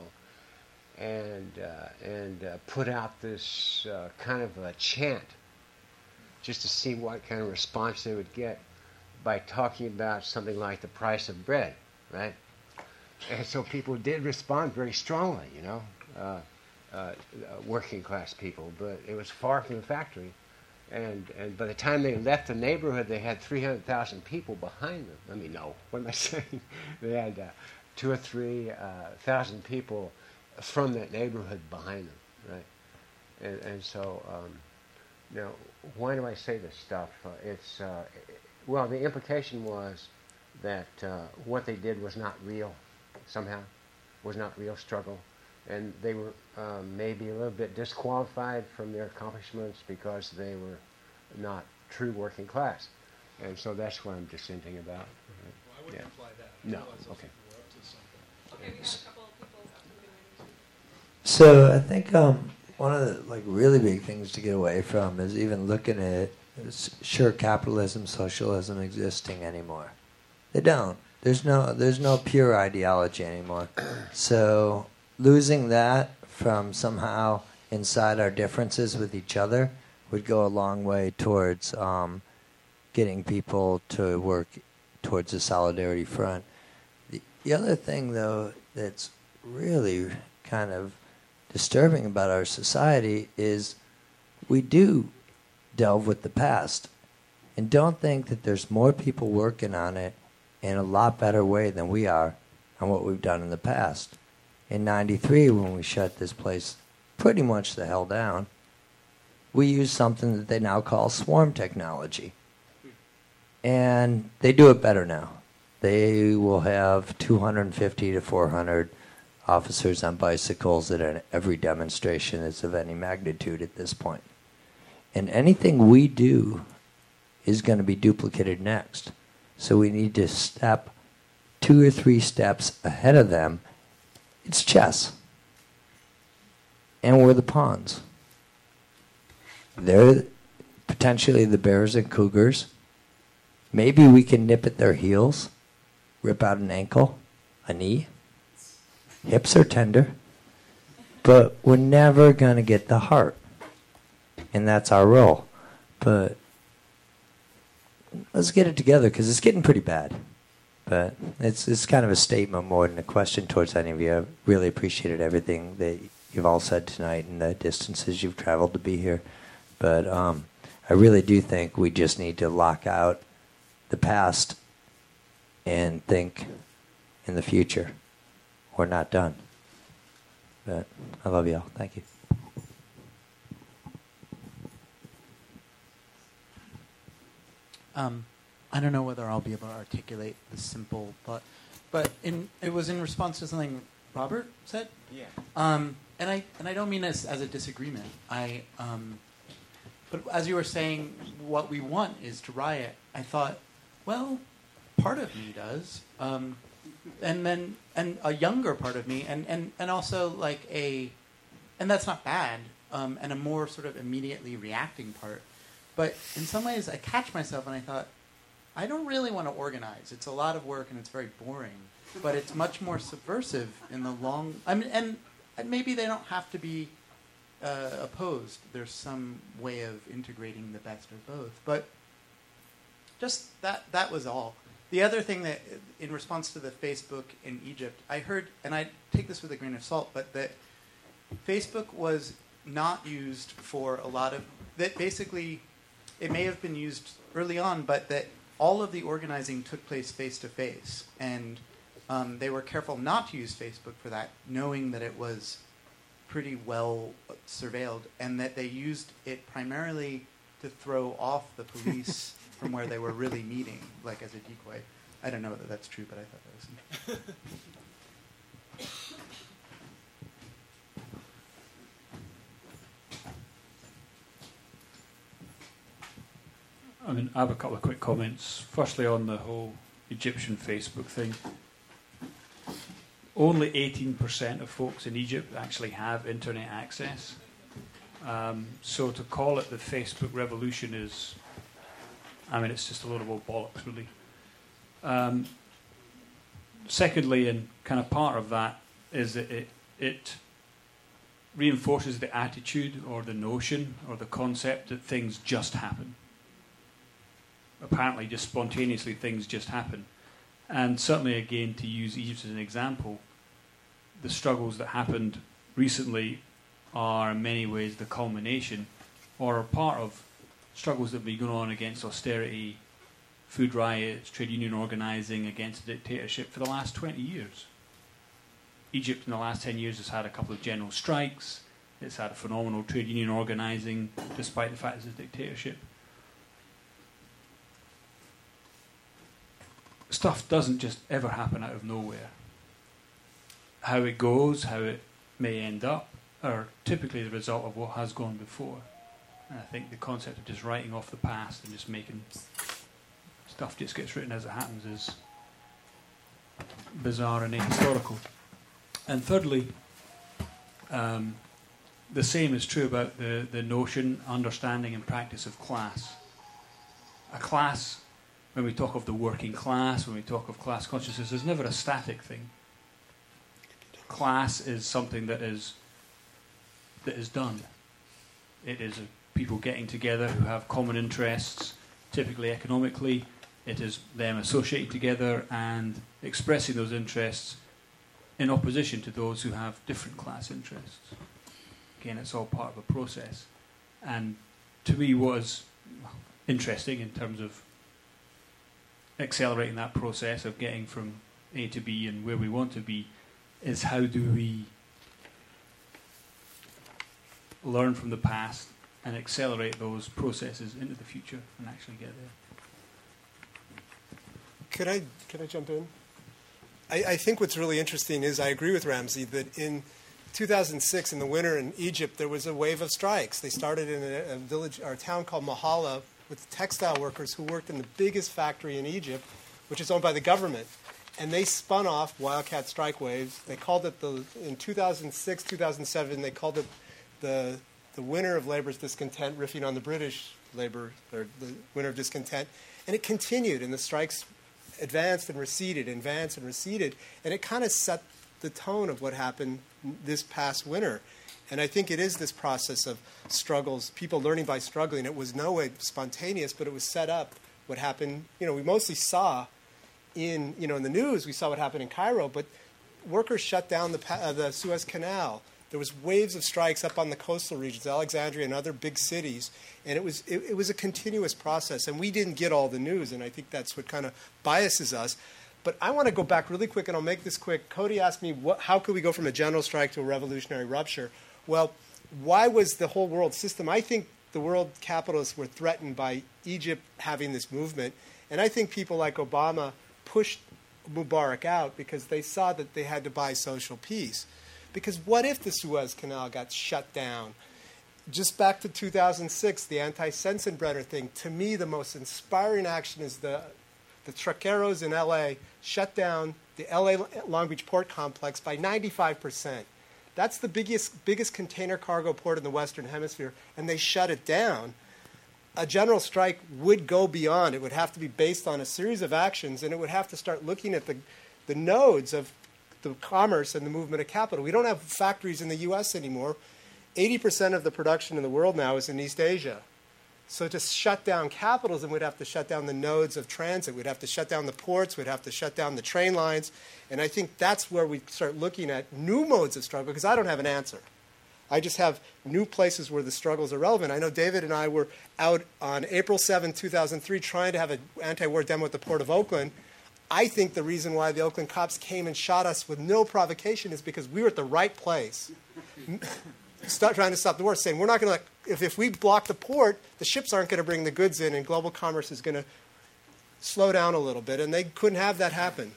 and uh, and uh, put out this uh, kind of a chant, just to see what kind of response they would get, by talking about something like the price of bread, right? And so people did respond very strongly, you know, uh, uh, working class people, but it was far from the factory. And and by the time they left the neighborhood, they had three hundred thousand people behind them. I mean, no, what am I saying? They had uh, two or three uh, thousand people from that neighborhood behind them, right? And, and so, um, you know, why do I say this stuff? Uh, it's, uh, well, the implication was that uh, what they did was not real, somehow, was not real struggle. And they were um, maybe a little bit disqualified from their accomplishments because they were not true working class. And so that's what I'm dissenting about. Right? Well, I wouldn't yeah. imply that. I No, realize those okay. people were up to something. Okay, we have a couple of people. So I think um, one of the like really big things to get away from is even looking at sure capitalism, socialism existing anymore. They don't. There's no there's no pure ideology anymore. So losing that from somehow inside our differences with each other would go a long way towards um, getting people to work towards a solidarity front. The, the other thing, though, that's really kind of disturbing about our society is we do delve with the past and don't think that there's more people working on it in a lot better way than we are on what we've done in the past. In ninety-three, when we shut this place pretty much the hell down, we used something that they now call swarm technology. And they do it better now. They will have two hundred fifty to four hundred officers on bicycles at every demonstration that's of any magnitude at this point. And anything we do is going to be duplicated next. So we need to step two or three steps ahead of them. It's chess. And we're the pawns. They're potentially the bears and cougars. Maybe we can nip at their heels, rip out an ankle, a knee. Hips are tender. But we're never going to get the heart. And that's our role. But let's get it together because it's getting pretty bad. But it's it's kind of a statement more than a question towards any of you. I really appreciated everything that you've all said tonight and the distances you've traveled to be here. But um, I really do think we just need to lock out the past and think in the future. We're not done. But I love you all. Thank you. Um, I don't know whether I'll be able to articulate the simple thought, but in, it was in response to something Robert said. Yeah. Um, and I and I don't mean this as a disagreement. I um, but as you were saying, what we want is to riot. I thought, well, part of me does, um, and then and a younger part of me, and, and, and also like a, and that's not bad, um, and a more sort of immediately reacting part. But in some ways, I catch myself and I thought, I don't really want to organize. It's a lot of work and it's very boring. But it's much more subversive in the long... I mean, and, and maybe they don't have to be uh, opposed. There's some way of integrating the best of both. But just that that was all. The other thing that, in response to the Facebook in Egypt, I heard, and I take this with a grain of salt, but that Facebook was not used for a lot of... That basically... It may have been used early on, but that all of the organizing took place face-to-face. And um, they were careful not to use Facebook for that, knowing that it was pretty well surveilled, and that they used it primarily to throw off the police from where they were really meeting, like as a decoy. I don't know whether that's true, but I thought that was... I mean, I have a couple of quick comments. Firstly, on the whole Egyptian Facebook thing. Only eighteen percent of folks in Egypt actually have internet access. Um, so to call it the Facebook revolution is, I mean, it's just a load of old bollocks, really. Um, secondly, and kind of part of that, is that it, it reinforces the attitude or the notion or the concept that things just happen. Apparently, just spontaneously, things just happen. And certainly, again, to use Egypt as an example, the struggles that happened recently are in many ways the culmination or are part of struggles that have been going on against austerity, food riots, trade union organising against a dictatorship for the last twenty years. Egypt in the last ten years has had a couple of general strikes. It's had a phenomenal trade union organising despite the fact it's a dictatorship. Stuff doesn't just ever happen out of nowhere. How it goes, how it may end up, are typically the result of what has gone before. And I think the concept of just writing off the past and just making stuff just gets written as it happens is bizarre and ahistorical. And thirdly, um, the same is true about the, the notion, understanding and practice of class. A class, when we talk of the working class, when we talk of class consciousness, is never a static thing. Class is something that is that is done. It is a people getting together who have common interests, typically economically. It is them associating together and expressing those interests in opposition to those who have different class interests. Again, it's all part of a process. And to me, what is interesting in terms of accelerating that process of getting from A to B and where we want to be is how do we learn from the past and accelerate those processes into the future and actually get there. Could I could I jump in? I, I think what's really interesting is I agree with Ramsey that in two thousand six, in the winter in Egypt, there was a wave of strikes. They started in a, a village or a town called Mahala with textile workers who worked in the biggest factory in Egypt, which is owned by the government. And they spun off wildcat strike waves. They called it the in two thousand six, two thousand seven. They called it the the winter of labor's discontent, riffing on the British labor or the winter of discontent. And it continued, and the strikes advanced and receded, advanced and receded, and it kind of set the tone of what happened this past winter. And I think it is this process of struggles, people learning by struggling. It was no way spontaneous, but it was set up. What happened, you know, we mostly saw in, you know, in the news, we saw what happened in Cairo, but workers shut down the, uh, the Suez Canal. There was waves of strikes up on the coastal regions, Alexandria and other big cities, and it was it, it was a continuous process. And we didn't get all the news, and I think that's what kind of biases us. But I want to go back really quick, and I'll make this quick. Cody asked me, what, how could we go from a general strike to a revolutionary rupture? Well, why was the whole world system? I think the world capitalists were threatened by Egypt having this movement, and I think people like Obama pushed Mubarak out because they saw that they had to buy social peace. Because what if the Suez Canal got shut down? Just back to two thousand six, the anti-Sensenbrenner thing. To me, the most inspiring action is the the truckeros in L A shut down the L A Long Beach port complex by ninety-five percent. That's the biggest biggest container cargo port in the Western Hemisphere, and they shut it down. A general strike would go beyond. It would have to be based on a series of actions, and it would have to start looking at the the nodes of the commerce and the movement of capital. We don't have factories in the U S anymore. eighty percent of the production in the world now is in East Asia. So to shut down capitalism, we'd have to shut down the nodes of transit. We'd have to shut down the ports. We'd have to shut down the train lines. And I think that's where we start looking at new modes of struggle, because I don't have an answer. I just have new places where the struggles are relevant. I know David and I were out on April seventh, two thousand three, trying to have an anti-war demo at the Port of Oakland. I think the reason why the Oakland cops came and shot us with no provocation is because we were at the right place. Start trying to stop the war, saying we're not going to, if, if we block the port, the ships aren't going to bring the goods in, and global commerce is going to slow down a little bit, and they couldn't have that happen.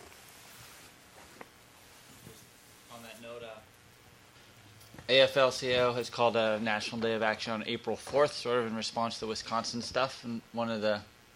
On that note, uh, A F L C I O has called a National Day of Action on April fourth, sort of in response to the Wisconsin stuff, and one of the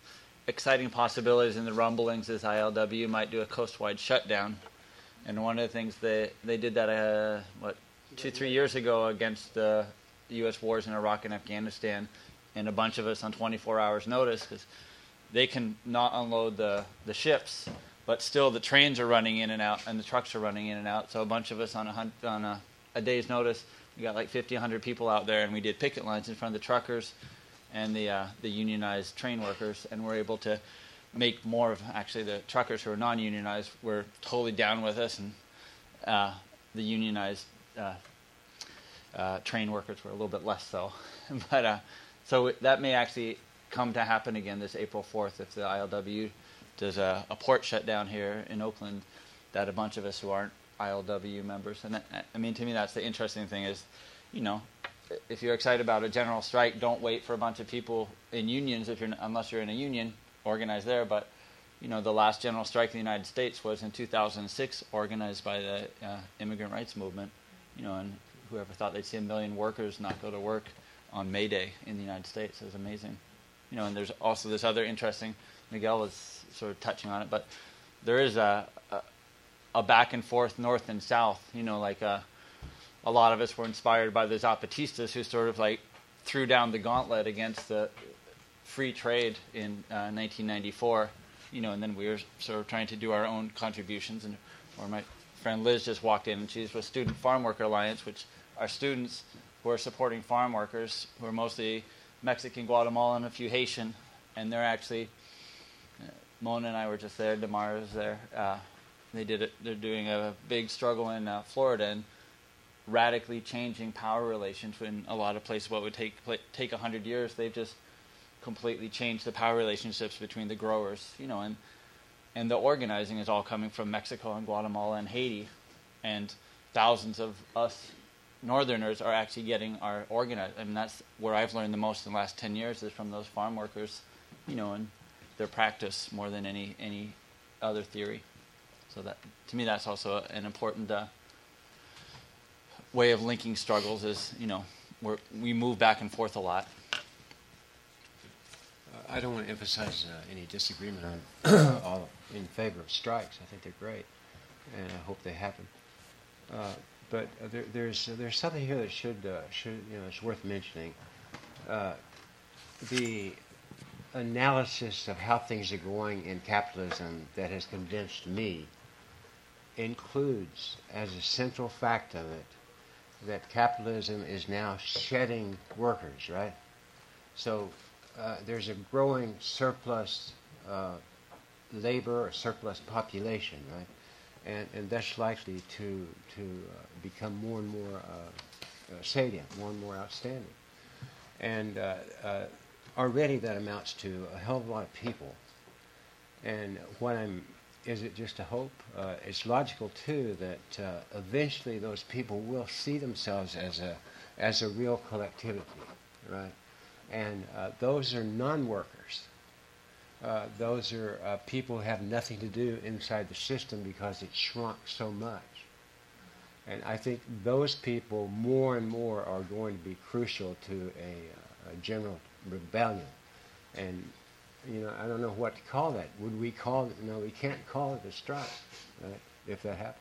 exciting possibilities in the rumblings is I L W might do a coast-wide shutdown. And one of the things they they did that uh, what two three years ago against the U S wars in Iraq and Afghanistan, and a bunch of us on twenty-four hours notice, because they can not unload the the ships, but still the trains are running in and out and the trucks are running in and out. So a bunch of us on a hunt, on a, a day's notice, we got like fifty, one hundred people out there, and we did picket lines in front of the truckers and the uh, the unionized train workers, and we're able to make more of, actually the truckers who are non-unionized were totally down with us, and uh, the unionized uh, uh, train workers were a little bit less so. But uh, so that may actually come to happen again this April fourth if the I L W does a, a port shutdown here in Oakland, that a bunch of us who aren't I L W members. And that, I mean, to me, that's the interesting thing is, you know, if you're excited about a general strike, don't wait for a bunch of people in unions if you're unless you're in a union organized there. But you know, the last general strike in the United States was in two thousand six, organized by the uh, immigrant rights movement. You know, and whoever thought they'd see a million workers not go to work on May Day in the United States? It was amazing. You know, and there's also this other interesting. Miguel was sort of touching on it, but there is a a, a back and forth north and south. You know, like a, a lot of us were inspired by the Zapatistas, who sort of like threw down the gauntlet against the free trade in uh, nineteen ninety-four, you know, and then we were sort of trying to do our own contributions. And or my friend Liz just walked in, and she's with Student Farm Worker Alliance, which are students who are supporting farm workers who are mostly Mexican, Guatemalan, a few Haitian, and they're actually, uh, Mona and I were just there, Damara was there. Uh, they did it. They're doing a big struggle in uh, Florida and radically changing power relations in a lot of places. What would take take a hundred years, they've just completely changed the power relationships between the growers, you know, and and the organizing is all coming from Mexico and Guatemala and Haiti, and thousands of us Northerners are actually getting our organized. I mean, that's where I've learned the most in the last ten years is from those farm workers, you know, and their practice more than any any other theory. So that, to me, that's also an important uh, way of linking struggles. Is, you know, we're, we move back and forth a lot. I don't want to emphasize uh, any disagreement on all in favor of strikes. I think they're great, and I hope they happen. Uh, but uh, there, there's uh, there's something here that should uh, should you know it's worth mentioning. Uh, the analysis of how things are going in capitalism that has convinced me includes as a central fact of it that capitalism is now shedding workers, right? So. Uh, there's a growing surplus uh, labor or surplus population, right? And, and that's likely to to uh, become more and more uh, uh, salient, more and more outstanding. And uh, uh, already that amounts to a hell of a lot of people. And what I'm, is it just a hope? Uh, it's logical too that uh, eventually those people will see themselves as a as a real collectivity, right? And uh, those are non-workers. Uh, those are uh, people who have nothing to do inside the system because it shrunk so much. And I think those people more and more are going to be crucial to a, a general rebellion. And, you know, I don't know what to call that. Would we call it? No, we can't call it a strike, right, if that happened.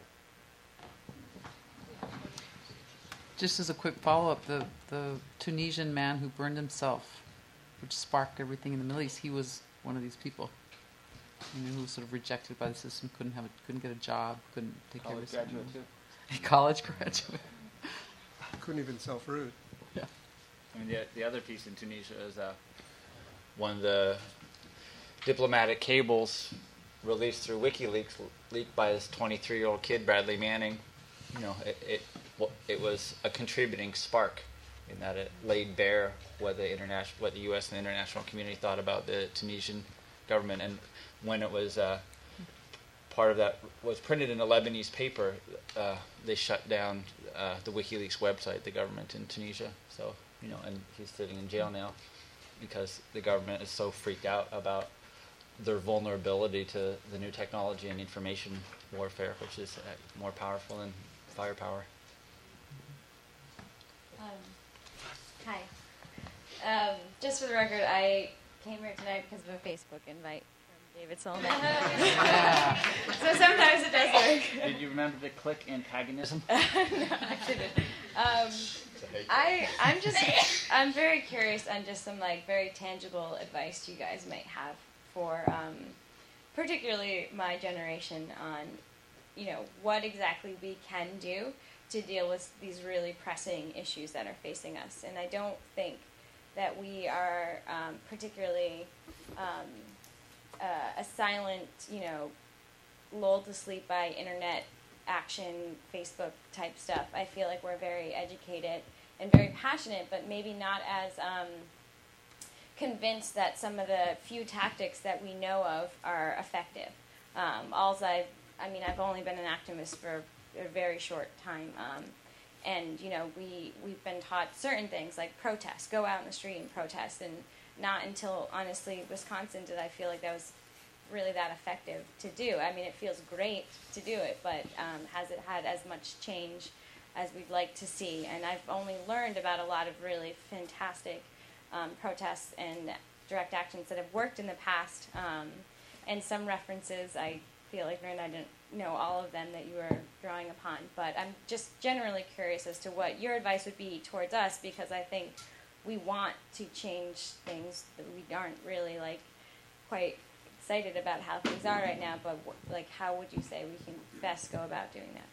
Just as a quick follow-up, the, the Tunisian man who burned himself, which sparked everything in the Middle East, he was one of these people. You know, who was sort of rejected by the system, couldn't have, a, couldn't get a job, couldn't take care of his family. College graduate too. College graduate. Couldn't even sell fruit. Yeah. I mean, the the other piece in Tunisia is uh, one of the diplomatic cables released through WikiLeaks, leaked by this twenty-three-year-old kid, Bradley Manning. You know, it. it Well, it was a contributing spark in that it laid bare what the international, what the U S and the international community thought about the Tunisian government. And when it was uh, part of that was printed in a Lebanese paper, uh, they shut down uh, the WikiLeaks website, the government in Tunisia. So, you know, and he's sitting in jail now because the government is so freaked out about their vulnerability to the new technology and information warfare, which is uh, more powerful than firepower. Um, hi. Um, just for the record, I came here tonight because of a Facebook invite from David Solomon. Yeah. So sometimes it does work. Did you remember to click antagonism? No, I didn't. Um, I I'm just I'm very curious on just some like very tangible advice you guys might have for um, particularly my generation on, you know, what exactly we can do to deal with these really pressing issues that are facing us. And I don't think that we are um, particularly um, uh, a silent, you know, lulled to sleep by internet action, Facebook type stuff. I feel like we're very educated and very passionate, but maybe not as um, convinced that some of the few tactics that we know of are effective. Um, alls I've, I mean, I've only been an activist for a very short time, um, and you know, we we've been taught certain things like protest, go out in the street and protest, and not until honestly Wisconsin did I feel like that was really that effective to do. I mean, it feels great to do it, but um, has it had as much change as we'd like to see? And I've only learned about a lot of really fantastic um, protests and direct actions that have worked in the past, um, and some references I feel like Vern, I didn't know all of them that you were drawing upon, but I'm just generally curious as to what your advice would be towards us, because I think we want to change things, but we aren't really like quite excited about how things are right now, but like how would you say we can best go about doing that?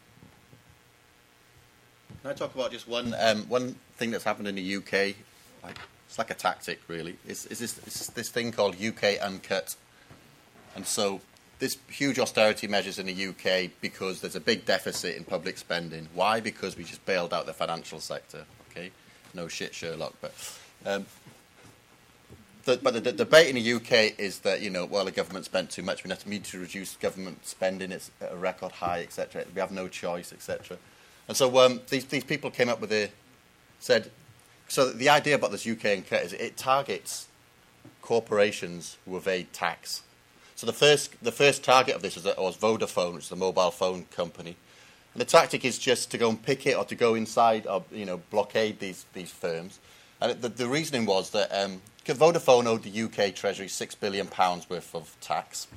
Can I talk about just one um, one thing that's happened in the U K? Like, it's like a tactic, really. It's, it's, this, it's this thing called U K Uncut. And so there's huge austerity measures in the U K because there's a big deficit in public spending. Why? Because we just bailed out the financial sector. Okay, no shit, Sherlock. But um, the, but the, the debate in the U K is that, you know, well, the government spent too much. We need to reduce government spending. It's at a record high, et cetera. We have no choice, et cetera. And so um, these these people came up with a said. So the idea about this U K Uncut is it targets corporations who evade tax. So the first the first target of this was, was Vodafone, which is a mobile phone company. And the tactic is just to go and pick it or to go inside or, you know, blockade these, these firms. And the, the reasoning was that um, Vodafone owed the U K Treasury six billion pounds worth of tax.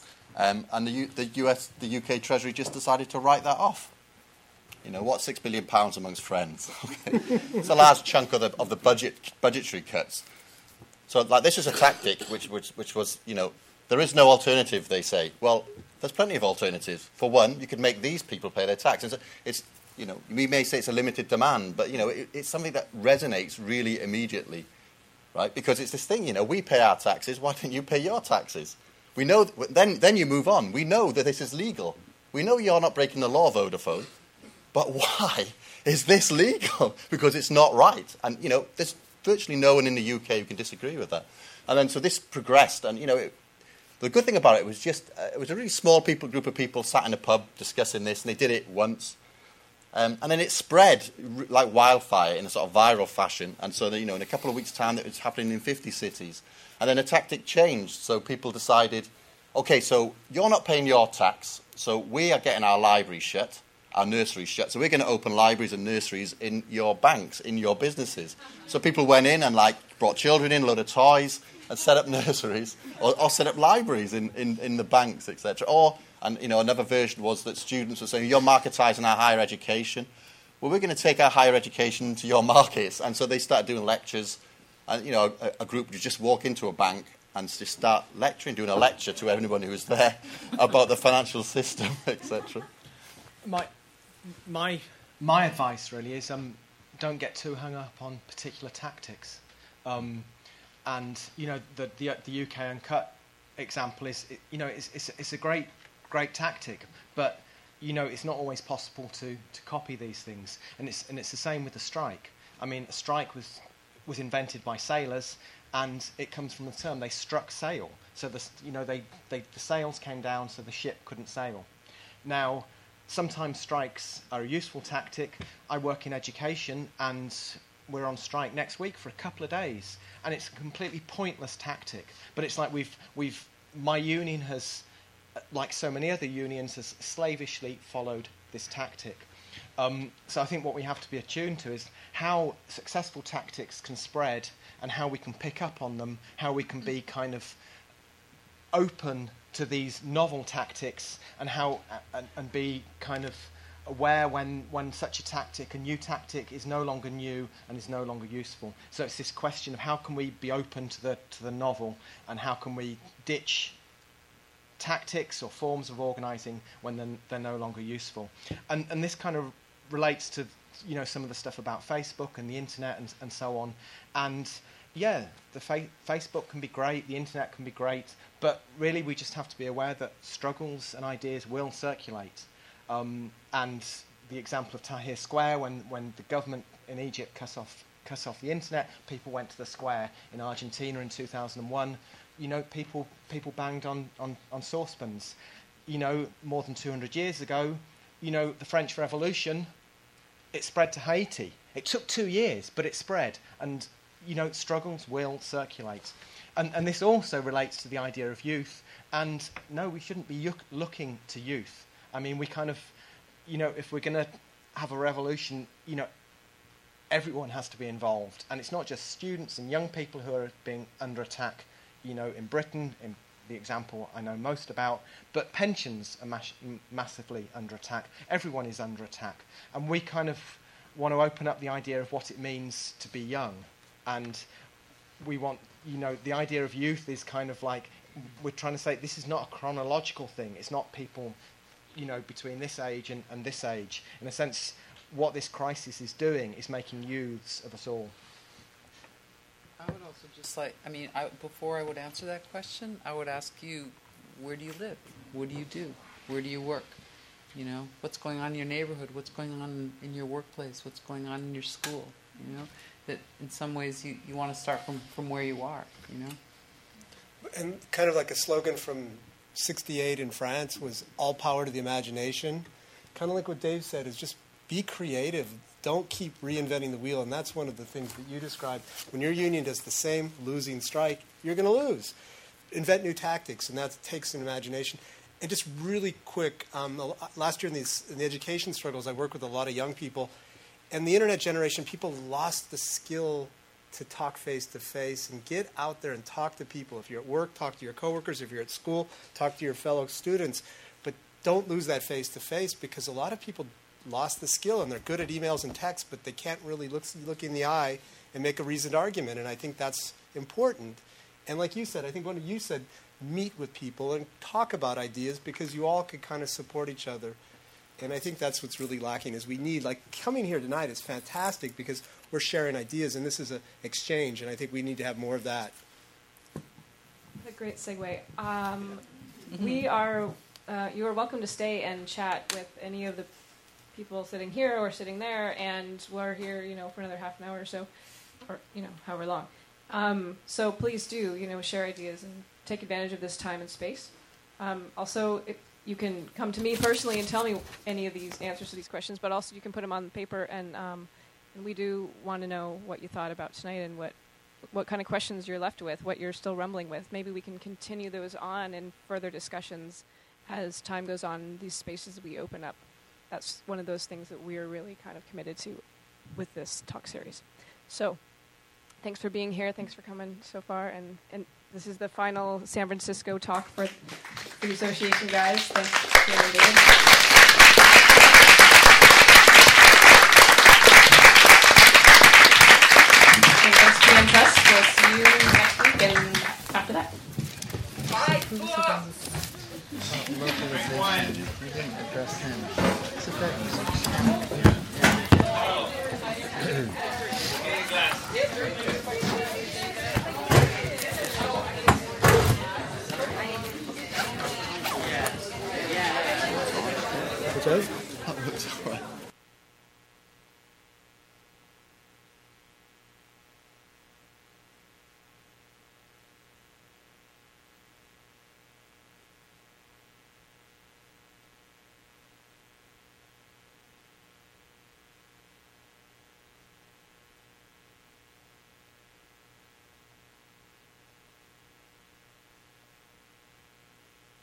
Um, and the, U, the, U S, the U K Treasury just decided to write that off. You know, what's six billion pounds amongst friends? Okay. It's a large chunk of the, of the budget budgetary cuts. So like this is a tactic which, which, which was, you know, there is no alternative, they say. Well, there's plenty of alternatives. For one, you could make these people pay their tax. It's, it's you know, we may say it's a limited demand, but, you know, it, it's something that resonates really immediately, right? Because it's this thing, you know, we pay our taxes, why don't you pay your taxes? We know, th- then, then you move on. We know that this is legal. We know you're not breaking the law, Vodafone, but why is this legal? Because it's not right. And, you know, there's virtually no one in the U K who can disagree with that. And then so this progressed, and, you know, it, the good thing about it was just, uh, it was a really small people, group of people sat in a pub discussing this, and they did it once. Um, and then it spread r- like wildfire in a sort of viral fashion. And so, that, you know, in a couple of weeks' time, it was happening in fifty cities. And then the tactic changed. So people decided, OK, so you're not paying your tax, so we are getting our libraries shut, our nurseries shut. So we're going to open libraries and nurseries in your banks, in your businesses. So people went in and, like, brought children in, a load of toys, and set up nurseries, or, or set up libraries in, in, in the banks, et cetera. Or, and you know, another version was that students were saying, you're marketising our higher education. Well, we're going to take our higher education to your markets. And so they started doing lectures. And, you know, a, a group would just walk into a bank and just start lecturing, doing a lecture to everyone who was there about the financial system, et cetera. My, my, my advice really is um, don't get too hung up on particular tactics. Um, And you know the the, the U K Uncut example is you know it's, it's it's a great great tactic, but you know it's not always possible to, to copy these things, and it's and it's the same with the strike. I mean, a strike was was invented by sailors, and it comes from the term they struck sail. So the you know they, they the sails came down, so the ship couldn't sail. Now, sometimes strikes are a useful tactic. I work in education, and we're on strike next week for a couple of days, and it's a completely pointless tactic. But it's like we've we've my union has, like so many other unions, has slavishly followed this tactic. Um, so I think what we have to be attuned to is how successful tactics can spread and how we can pick up on them, how we can be kind of open to these novel tactics and how and, and be kind of aware when, when such a tactic, a new tactic, is no longer new and is no longer useful. So it's this question of how can we be open to the to the novel and how can we ditch tactics or forms of organising when they're, they're no longer useful. And and this kind of relates to, you know, some of the stuff about Facebook and the internet and, and so on. And yeah, the fa- Facebook can be great, the internet can be great, but really we just have to be aware that struggles and ideas will circulate. Um, and the example of Tahrir Square, when, when the government in Egypt cut off, cut off the internet, people went to the square. In Argentina in two thousand one, you know, people people banged on, on, on saucepans. You know, more than two hundred years ago, you know, the French Revolution, it spread to Haiti. It took two years, but it spread. And, you know, struggles will circulate. And, and this also relates to the idea of youth. And no, we shouldn't be yuck- looking to youth. I mean, we kind of, you know, if we're going to have a revolution, you know, everyone has to be involved. And it's not just students and young people who are being under attack, you know, in Britain, in the example I know most about, but pensions are mas- massively under attack. Everyone is under attack. And we kind of want to open up the idea of what it means to be young. And we want, you know, the idea of youth is kind of like, we're trying to say this is not a chronological thing. It's not people, you know, between this age and, and this age. In a sense, what this crisis is doing is making youths of us all. I would also just like, I mean, I, before I would answer that question, I would ask you, where do you live? What do you do? Where do you work? You know, what's going on in your neighborhood? What's going on in your workplace? What's going on in your school? You know, that in some ways you, you want to start from, from where you are, you know? And kind of like a slogan from sixty-eight in France was all power to the imagination. Kind of like what Dave said is just be creative. Don't keep reinventing the wheel. And that's one of the things that you described. When your union does the same losing strike, you're going to lose. Invent new tactics, and that takes an imagination. And just really quick, um, last year in, these, in the education struggles, I worked with a lot of young people. And the internet generation, people lost the skill to talk face-to-face and get out there and talk to people. If you're at work, talk to your coworkers. If you're at school, talk to your fellow students. But don't lose that face-to-face because a lot of people lost the skill, and they're good at emails and texts, but they can't really look, look in the eye and make a reasoned argument, and I think that's important. And like you said, I think one of you said, meet with people and talk about ideas because you all could kind of support each other. And I think that's what's really lacking is we need, like coming here tonight is fantastic because we're sharing ideas, and this is an exchange, and I think we need to have more of that. What a great segue. Um, mm-hmm. We are, uh, you are welcome to stay and chat with any of the people sitting here or sitting there, and we're here, you know, for another half an hour or so, or, you know, however long. Um, so please do, you know, share ideas and take advantage of this time and space. Um, also, if you can come to me personally and tell me any of these answers to these questions, but also you can put them on paper, and um, and we do want to know what you thought about tonight and what what kind of questions you're left with, what you're still rumbling with. Maybe we can continue those on in further discussions as time goes on, these spaces we open up. That's one of those things that we're really kind of committed to with this talk series. So thanks for being here. Thanks for coming so far. And, and this is the final San Francisco talk for, for the association, guys. Thanks, Karen and David. And thanks to P M Press. We'll see you next week and after that. Bye. Localization. We didn't address him. So that Which is?